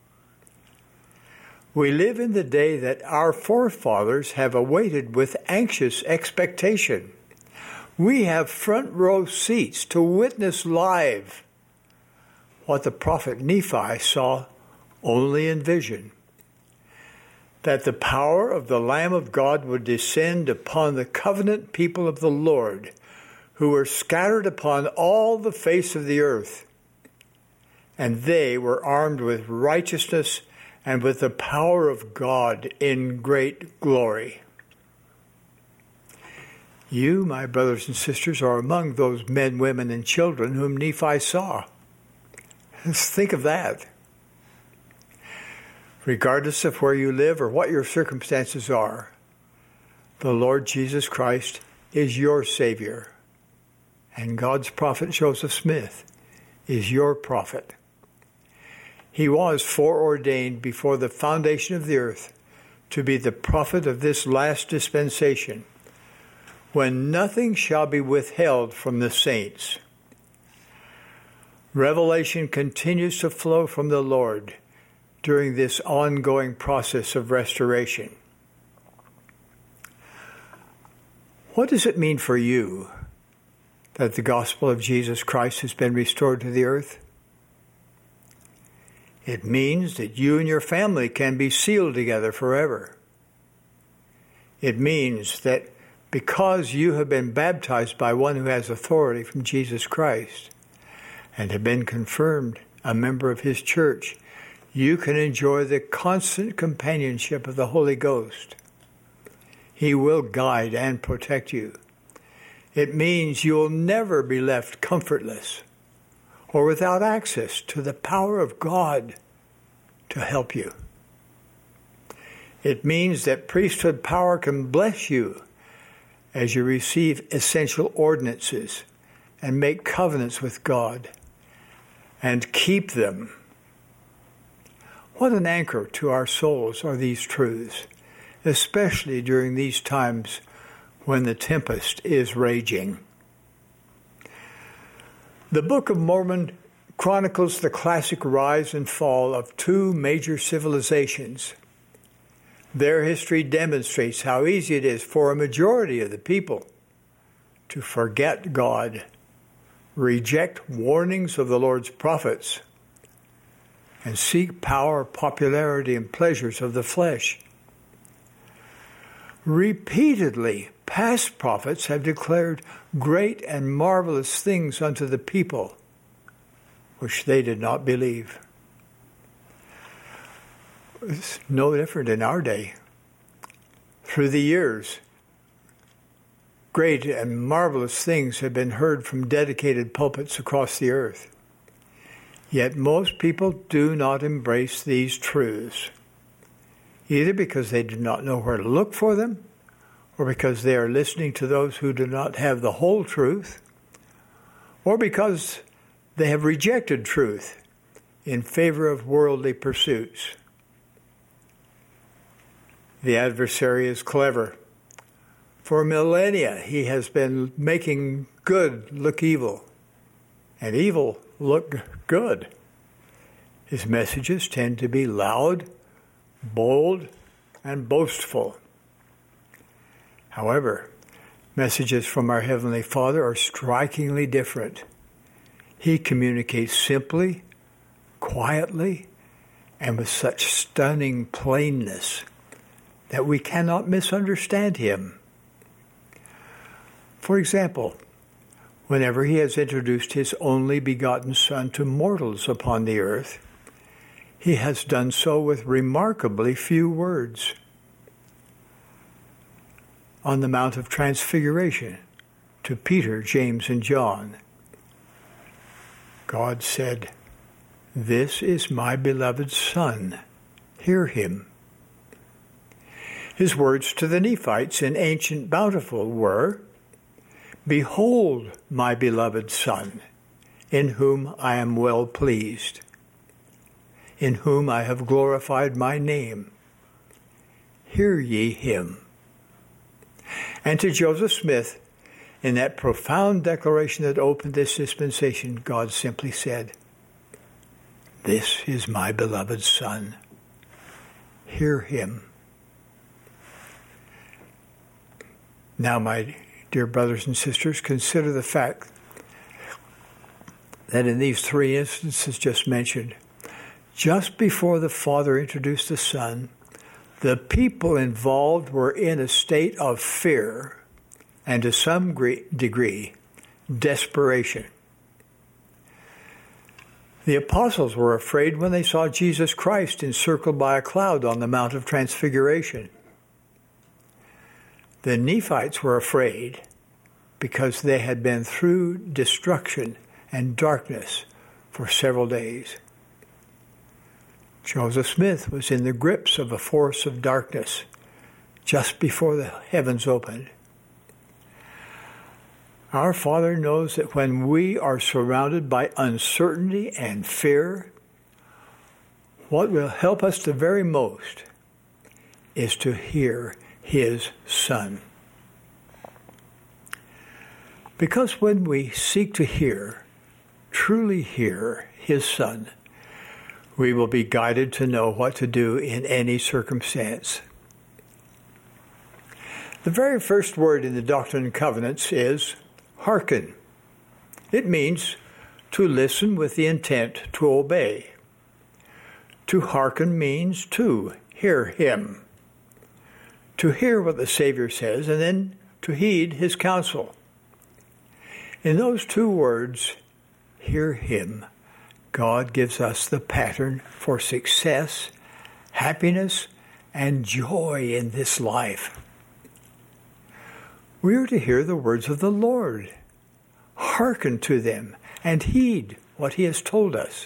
We live in the day that our forefathers have awaited with anxious expectation. We have front row seats to witness live what the prophet Nephi saw only in vision, that the power of the Lamb of God would descend upon the covenant people of the Lord, who were scattered upon all the face of the earth, and they were armed with righteousness and with the power of God in great glory. You, my brothers and sisters, are among those men, women, and children whom Nephi saw. Let's think of that. Regardless of where you live or what your circumstances are, the Lord Jesus Christ is your Savior, and God's prophet Joseph Smith is your prophet. He was foreordained before the foundation of the earth to be the prophet of this last dispensation, when nothing shall be withheld from the saints. Revelation continues to flow from the Lord during this ongoing process of restoration. What does it mean for you that the gospel of Jesus Christ has been restored to the earth? It means that you and your family can be sealed together forever. It means that because you have been baptized by one who has authority from Jesus Christ and have been confirmed a member of his church, you can enjoy the constant companionship of the Holy Ghost. He will guide and protect you. It means you'll never be left comfortless or without access to the power of God to help you. It means that priesthood power can bless you as you receive essential ordinances and make covenants with God and keep them. What an anchor to our souls are these truths, especially during these times when the tempest is raging. The Book of Mormon chronicles the classic rise and fall of two major civilizations. Their history demonstrates how easy it is for a majority of the people to forget God, reject warnings of the Lord's prophets, and seek power, popularity, and pleasures of the flesh. Repeatedly, past prophets have declared great and marvelous things unto the people, which they did not believe. It's no different in our day. Through the years, great and marvelous things have been heard from dedicated pulpits across the earth. Yet most people do not embrace these truths, either because they do not know where to look for them, or because they are listening to those who do not have the whole truth, or because they have rejected truth in favor of worldly pursuits. The adversary is clever. For millennia, he has been making good look evil, and evil look good. His messages tend to be loud, bold, and boastful. However, messages from our Heavenly Father are strikingly different. He communicates simply, quietly, and with such stunning plainness that we cannot misunderstand him. For example, whenever he has introduced his only begotten Son to mortals upon the earth, he has done so with remarkably few words. On the Mount of Transfiguration, to Peter, James, and John, God said, "This is my beloved Son. Hear him." His words to the Nephites in ancient Bountiful were, "Behold my beloved Son, in whom I am well pleased, in whom I have glorified my name. Hear ye him." And to Joseph Smith, in that profound declaration that opened this dispensation, God simply said, "This is my beloved Son. Hear him." Now, my dear brothers and sisters, consider the fact that in these three instances just mentioned, just before the Father introduced the Son, the people involved were in a state of fear and to some degree, desperation. The apostles were afraid when they saw Jesus Christ encircled by a cloud on the Mount of Transfiguration. The Nephites were afraid because they had been through destruction and darkness for several days. Joseph Smith was in the grips of a force of darkness just before the heavens opened. Our Father knows that when we are surrounded by uncertainty and fear, what will help us the very most is to hear his Son. Because when we seek to hear, truly hear his Son, we will be guided to know what to do in any circumstance. The very first word in the Doctrine and Covenants is hearken. It means to listen with the intent to obey. To hearken means to hear him. To hear what the Savior says and then to heed his counsel. In those two words, hear him, God gives us the pattern for success, happiness, and joy in this life. We are to hear the words of the Lord, hearken to them, and heed what he has told us.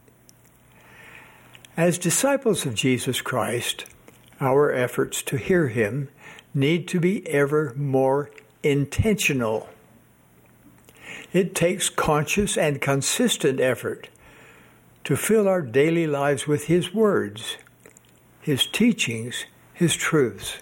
As disciples of Jesus Christ, our efforts to hear him need to be ever more intentional. It takes conscious and consistent effort to fill our daily lives with his words, his teachings, his truths.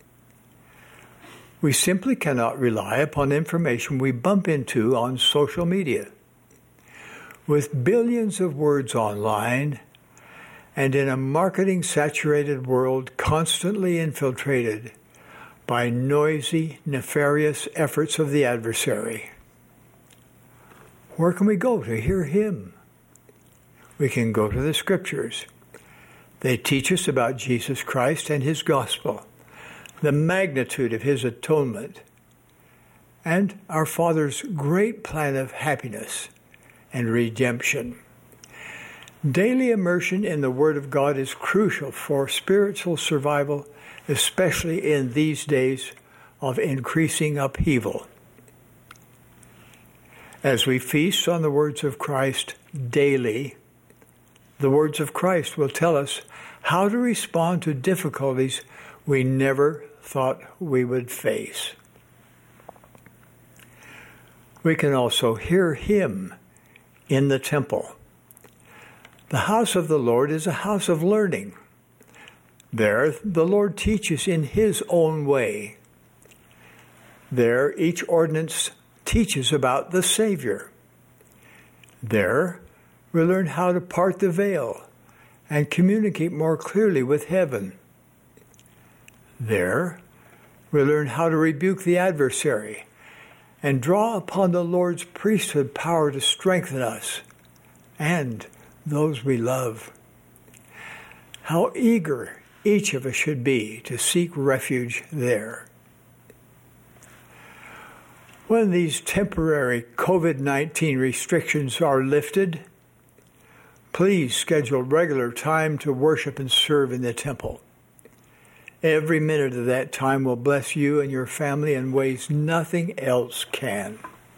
We simply cannot rely upon information we bump into on social media. With billions of words online, and in a marketing-saturated world constantly infiltrated by noisy, nefarious efforts of the adversary, where can we go to hear him? We can go to the Scriptures. They teach us about Jesus Christ and his gospel, the magnitude of his atonement, and our Father's great plan of happiness and redemption. Daily immersion in the Word of God is crucial for spiritual survival, especially in these days of increasing upheaval. As we feast on the words of Christ daily, The words of Christ will tell us how to respond to difficulties we never thought we would face. We can also hear Him in the temple. The house of the Lord is a house of learning. There, the Lord teaches in His own way. There, each ordinance teaches about the Savior. There, we learn how to part the veil and communicate more clearly with heaven. There, we learn how to rebuke the adversary and draw upon the Lord's priesthood power to strengthen us and those we love. How eager each of us should be to seek refuge there. When these temporary covid nineteen restrictions are lifted, please schedule regular time to worship and serve in the temple. Every minute of that time will bless you and your family in ways nothing else can.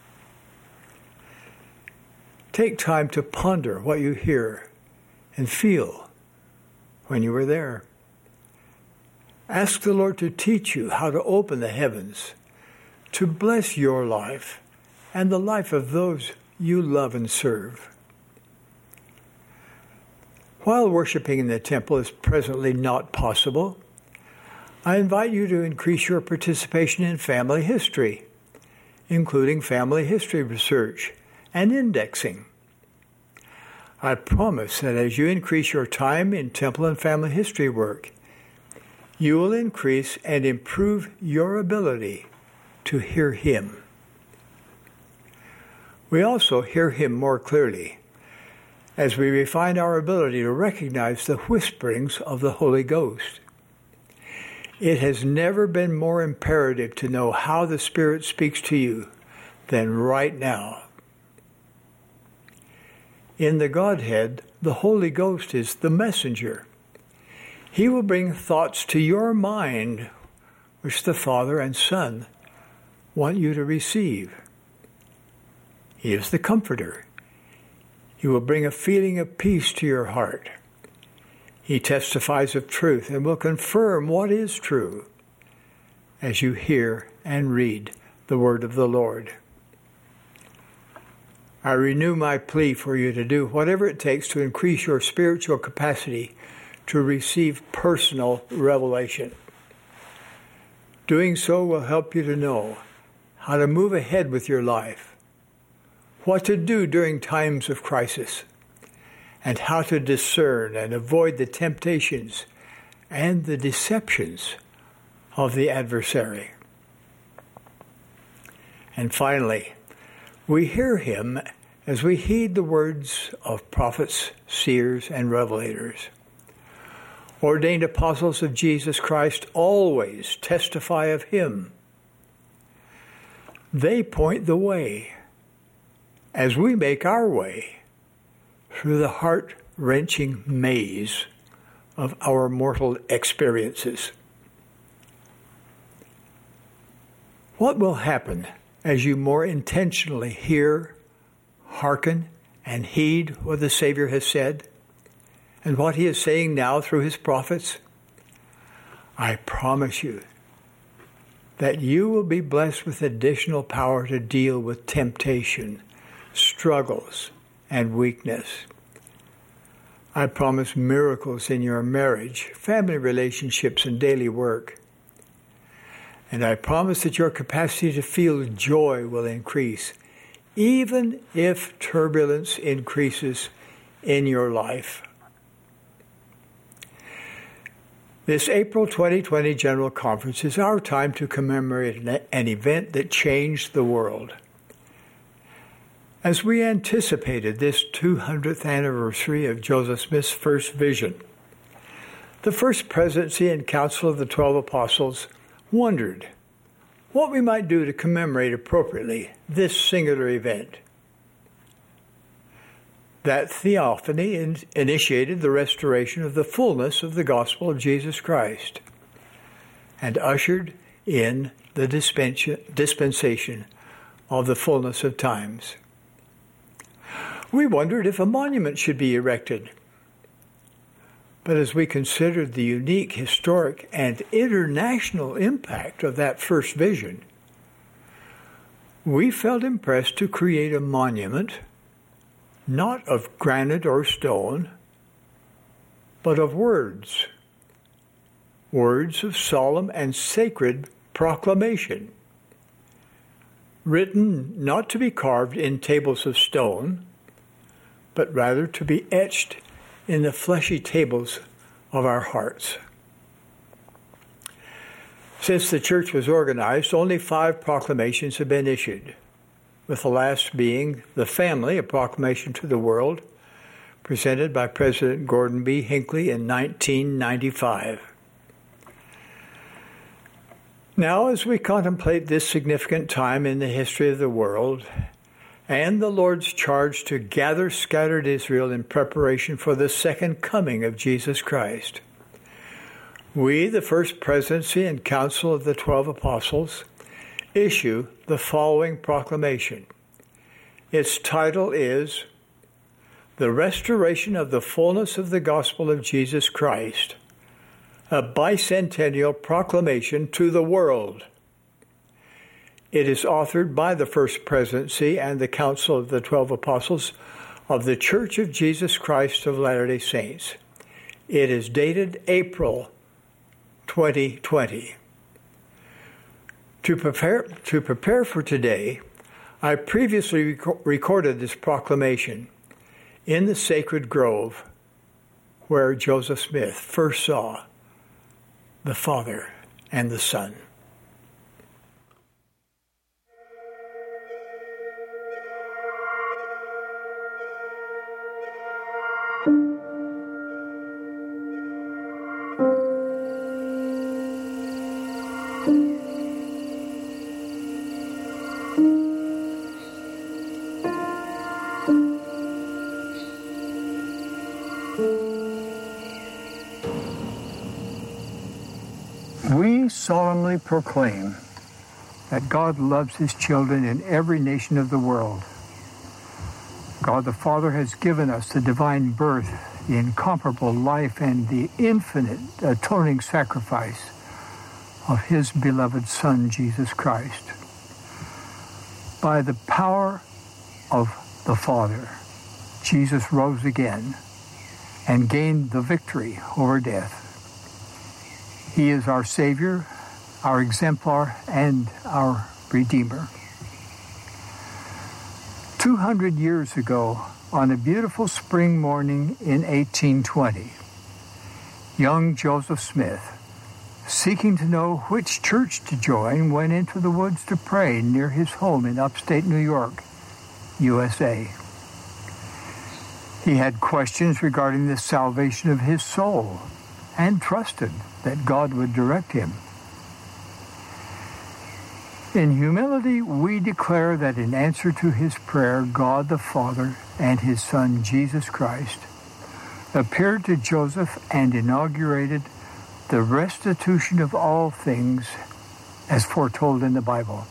Take time to ponder what you hear and feel when you were there. Ask the Lord to teach you how to open the heavens, to bless your life and the life of those you love and serve. While worshiping in the temple is presently not possible, I invite you to increase your participation in family history, including family history research and indexing. I promise that as you increase your time in temple and family history work, you will increase and improve your ability to hear Him. We also hear Him more clearly as we refine our ability to recognize the whisperings of the Holy Ghost. It has never been more imperative to know how the Spirit speaks to you than right now. In the Godhead, the Holy Ghost is the messenger. He will bring thoughts to your mind which the Father and Son want you to receive. He is the Comforter. He will bring a feeling of peace to your heart. He testifies of truth and will confirm what is true as you hear and read the word of the Lord. I renew my plea for you to do whatever it takes to increase your spiritual capacity to receive personal revelation. Doing so will help you to know how to move ahead with your life, what to do during times of crisis, and how to discern and avoid the temptations and the deceptions of the adversary. And finally, we hear Him as we heed the words of prophets, seers, and revelators. Ordained apostles of Jesus Christ always testify of Him. They point the way as we make our way through the heart-wrenching maze of our mortal experiences. What will happen as you more intentionally hear, hearken, and heed what the Savior has said and what He is saying now through His prophets? I promise you that you will be blessed with additional power to deal with temptation, struggles, and weakness. I promise miracles in your marriage, family relationships, and daily work. And I promise that your capacity to feel joy will increase, even if turbulence increases in your life. This April twenty twenty General Conference is our time to commemorate an event that changed the world. As we anticipated this two hundredth anniversary of Joseph Smith's first vision, the First Presidency and Council of the Twelve Apostles wondered what we might do to commemorate appropriately this singular event. That theophany in- initiated the restoration of the fullness of the gospel of Jesus Christ and ushered in the dispensa- dispensation of the fullness of times. We wondered if a monument should be erected But as we considered the unique historic and international impact of that first vision, we felt impressed to create a monument, not of granite or stone, but of words, words of solemn and sacred proclamation, written not to be carved in tables of stone, but rather to be etched in the fleshy tables of our hearts. Since the church was organized, only five proclamations have been issued, with the last being The Family, a proclamation to the world, presented by President Gordon B. Hinckley in nineteen ninety-five. Now, as we contemplate this significant time in the history of the world, and the Lord's charge to gather scattered Israel in preparation for the second coming of Jesus Christ, we, the First Presidency and Council of the Twelve Apostles, issue the following proclamation. Its title is The Restoration of the Fullness of the Gospel of Jesus Christ, a bicentennial proclamation to the world. It is authored by the First Presidency and the Council of the Twelve Apostles of the Church of Jesus Christ of Latter-day Saints. It is dated April twenty twenty. To prepare, to prepare for today, I previously rec- recorded this proclamation in the Sacred Grove, where Joseph Smith first saw the Father and the Son. We solemnly proclaim that God loves his children in every nation of the world. God the Father has given us the divine birth, the incomparable life, and the infinite atoning sacrifice of his beloved Son, Jesus Christ. By the power of the Father, Jesus rose again and gained the victory over death. He is our Savior, our exemplar, and our Redeemer. Two hundred years ago, on a beautiful spring morning in eighteen twenty, young Joseph Smith, seeking to know which church to join, went into the woods to pray near his home in upstate New York, U S A. He had questions regarding the salvation of his soul and trusted that God would direct him. In humility, we declare that in answer to his prayer, God the Father and his Son, Jesus Christ, appeared to Joseph and inaugurated the restitution of all things as foretold in the Bible.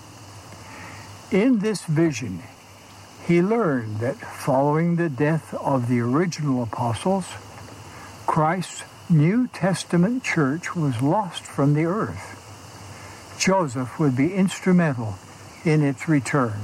In this vision, he learned that following the death of the original apostles, Christ's New Testament church was lost from the earth. Joseph would be instrumental in its return.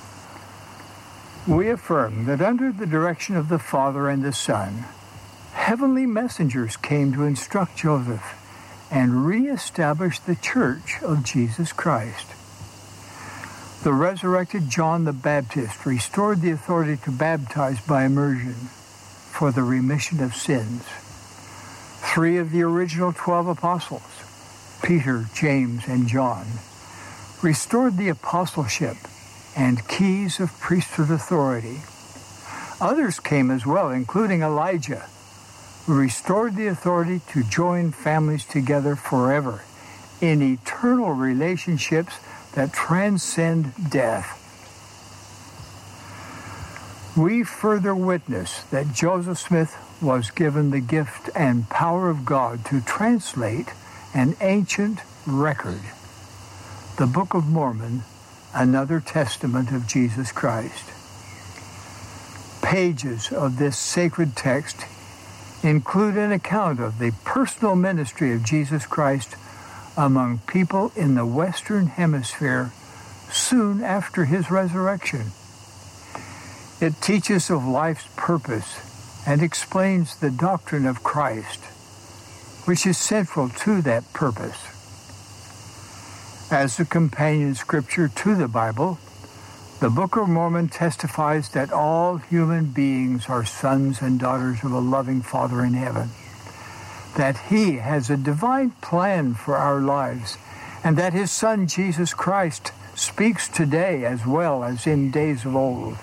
We affirm that under the direction of the Father and the Son, heavenly messengers came to instruct Joseph and reestablish the church of Jesus Christ. The resurrected John the Baptist restored the authority to baptize by immersion for the remission of sins. Three of the original twelve apostles, Peter, James, and John, restored the apostleship and keys of priesthood authority. Others came as well, including Elijah, who restored the authority to join families together forever in eternal relationships that transcend death. We further witness that Joseph Smith was given the gift and power of God to translate an ancient record, the Book of Mormon, another testament of Jesus Christ. Pages of this sacred text include an account of the personal ministry of Jesus Christ among people in the Western Hemisphere soon after his resurrection. It teaches of life's purpose and explains the doctrine of Christ, which is central to that purpose. As a companion scripture to the Bible, the Book of Mormon testifies that all human beings are sons and daughters of a loving Father in heaven, that he has a divine plan for our lives, and that his Son, Jesus Christ, speaks today as well as in days of old.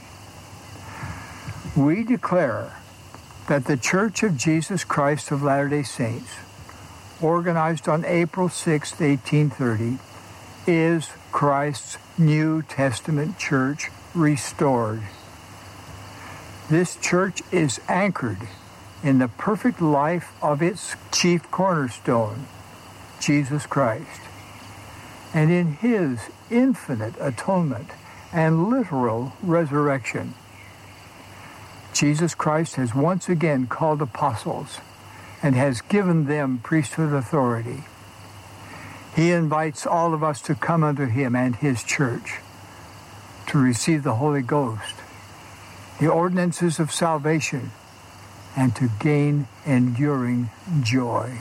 We declare that the Church of Jesus Christ of Latter-day Saints, organized on April sixth, eighteen thirty, is Christ's New Testament church restored. This church is anchored in the perfect life of its chief cornerstone, Jesus Christ, and in his infinite atonement and literal resurrection. Jesus Christ has once again called apostles and has given them priesthood authority. He invites all of us to come unto him and his church to receive the Holy Ghost, the ordinances of salvation, and to gain enduring joy.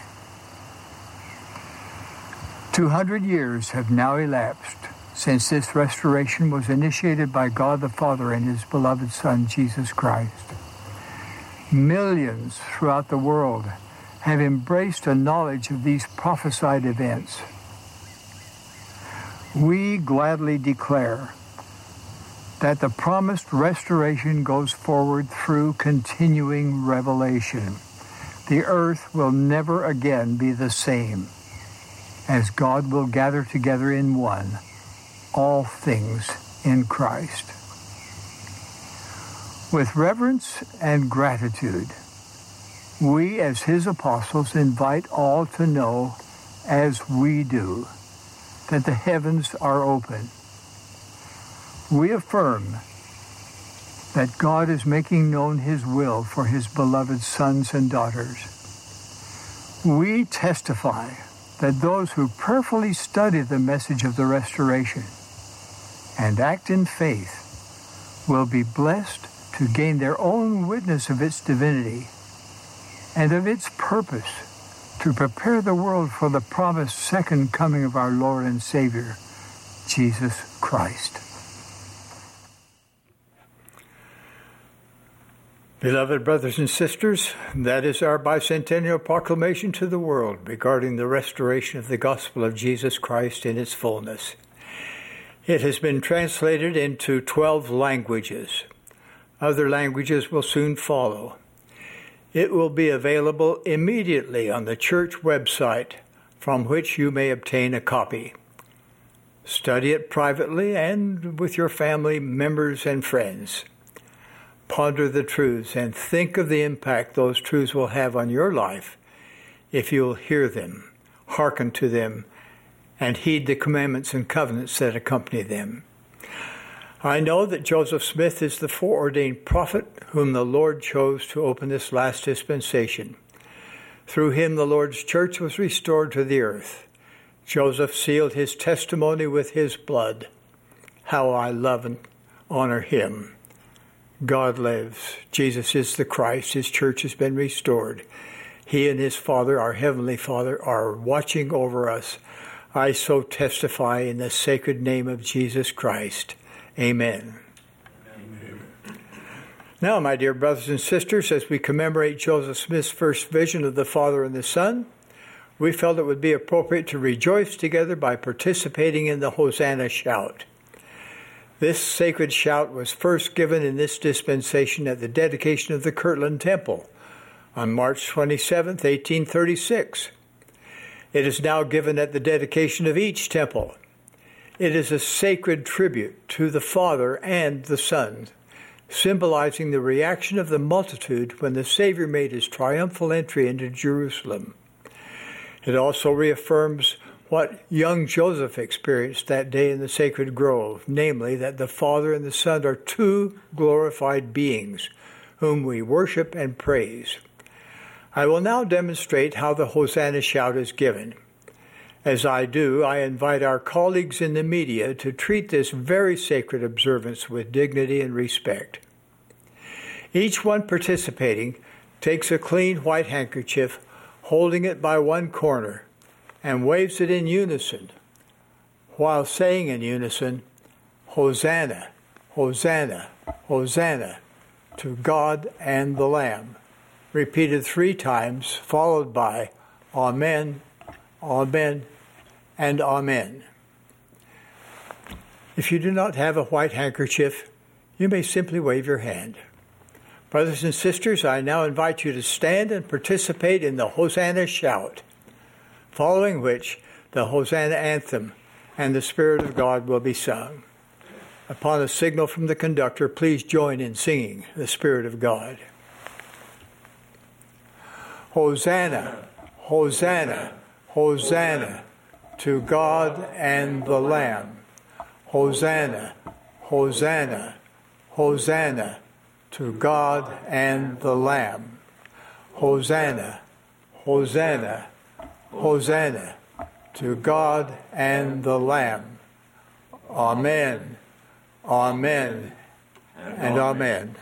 Two hundred years have now elapsed since this restoration was initiated by God the Father and his beloved Son, Jesus Christ. Millions throughout the world have embraced a knowledge of these prophesied events. We gladly declare that the promised restoration goes forward through continuing revelation. The earth will never again be the same, as God will gather together in one all things in Christ. With reverence and gratitude, we as his apostles invite all to know, as we do, that the heavens are open. We affirm that God is making known his will for his beloved sons and daughters. We testify that those who prayerfully study the message of the restoration and act in faith will be blessed to gain their own witness of its divinity and of its purpose to prepare the world for the promised second coming of our Lord and Savior, Jesus Christ. Beloved brothers and sisters, that is our bicentennial proclamation to the world regarding the restoration of the gospel of Jesus Christ in its fullness. It has been translated into twelve languages. Other languages will soon follow. It will be available immediately on the church website, from which you may obtain a copy. Study it privately and with your family members and friends. Ponder the truths and think of the impact those truths will have on your life if you'll hear them, hearken to them, and heed the commandments and covenants that accompany them. I know that Joseph Smith is the foreordained prophet whom the Lord chose to open this last dispensation. Through him the Lord's church was restored to the earth. Joseph sealed his testimony with his blood. How I love and honor him. God lives. Jesus is the Christ. His church has been restored. He and his Father, our Heavenly Father, are watching over us. I so testify in the sacred name of Jesus Christ. Amen. Amen. Now, my dear brothers and sisters, as we commemorate Joseph Smith's first vision of the Father and the Son, we felt it would be appropriate to rejoice together by participating in the Hosanna shout. This sacred shout was first given in this dispensation at the dedication of the Kirtland Temple on March twenty-seventh, eighteen thirty-six. It is now given at the dedication of each temple. It is a sacred tribute to the Father and the Son, symbolizing the reaction of the multitude when the Savior made his triumphal entry into Jerusalem. It also reaffirms what young Joseph experienced that day in the sacred grove, namely that the Father and the Son are two glorified beings whom we worship and praise. I will now demonstrate how the Hosanna shout is given. As I do, I invite our colleagues in the media to treat this very sacred observance with dignity and respect. Each one participating takes a clean white handkerchief, holding it by one corner, and waves it in unison, while saying in unison, Hosanna, Hosanna, Hosanna, to God and the Lamb, repeated three times, followed by Amen, Amen, and Amen. If you do not have a white handkerchief, you may simply wave your hand. Brothers and sisters, I now invite you to stand and participate in the Hosanna shout, following which the Hosanna anthem and the Spirit of God will be sung. Upon a signal from the conductor, please join in singing the Spirit of God. Hosanna, Hosanna, Hosanna, to God and the Lamb. Hosanna, Hosanna, Hosanna, to God and the Lamb. Hosanna, Hosanna, Hosanna, to God and the Lamb. Amen, Amen, and Amen.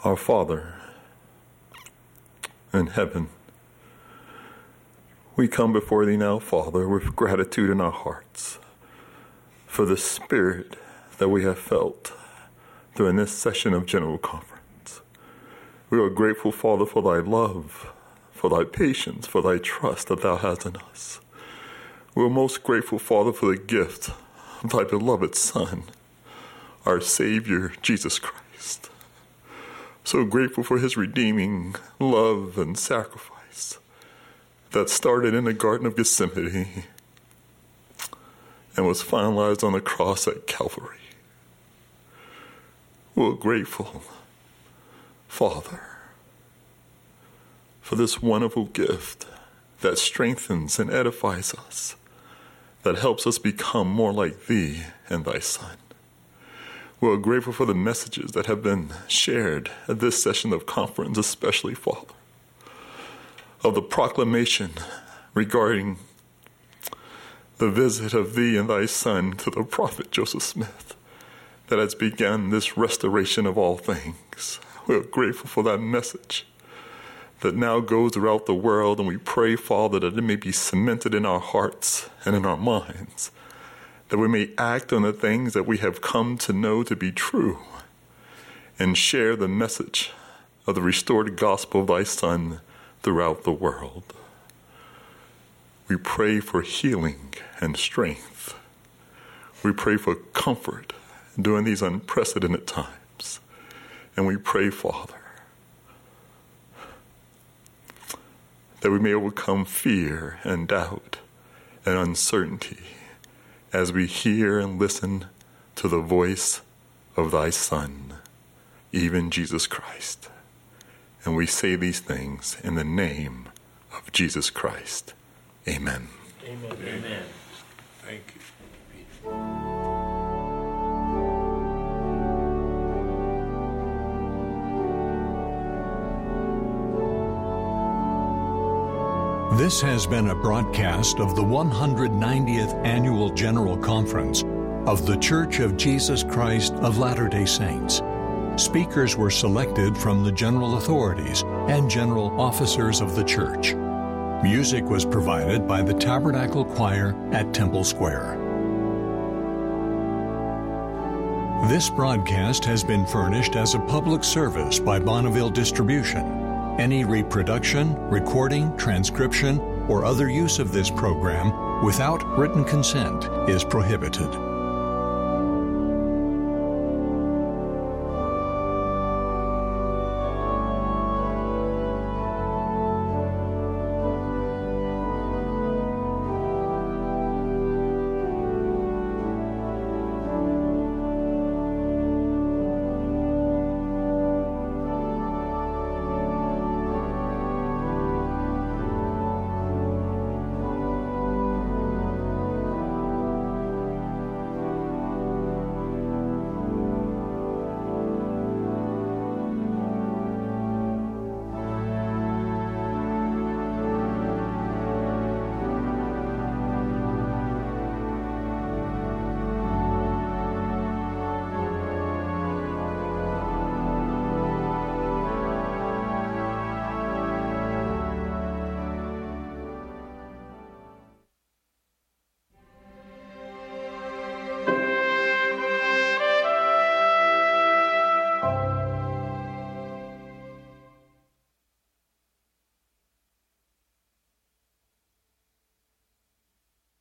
Our Father in heaven, we come before Thee now, Father, with gratitude in our hearts for the Spirit that we have felt during this session of General Conference. We are grateful, Father, for Thy love, for Thy patience, for Thy trust that Thou hast in us. We are most grateful, Father, for the gift of Thy beloved Son, our Savior, Jesus Christ. So grateful for His redeeming love and sacrifice that started in the Garden of Gethsemane and was finalized on the cross at Calvary. We're grateful, Father, for this wonderful gift that strengthens and edifies us, that helps us become more like Thee and Thy Son. We're grateful for the messages that have been shared at this session of conference, especially, Father, of the proclamation regarding the visit of Thee and Thy Son to the prophet Joseph Smith that has begun this restoration of all things. We're grateful for that message that now goes throughout the world, and we pray, Father, that it may be cemented in our hearts and in our minds, that we may act on the things that we have come to know to be true and share the message of the restored gospel of Thy Son throughout the world. We pray for healing and strength. We pray for comfort during these unprecedented times. And we pray, Father, that we may overcome fear and doubt and uncertainty as we hear and listen to the voice of Thy Son, even Jesus Christ. And we say these things in the name of Jesus Christ. Amen.
Amen. Amen.
Thank you.
This has been a broadcast of the one hundred ninetieth Annual General Conference of The Church of Jesus Christ of Latter-day Saints. Speakers were selected from the general authorities and general officers of the church. Music was provided by the Tabernacle Choir at Temple Square. This broadcast has been furnished as a public service by Bonneville Distribution. Any reproduction, recording, transcription, or other use of this program without written consent is prohibited.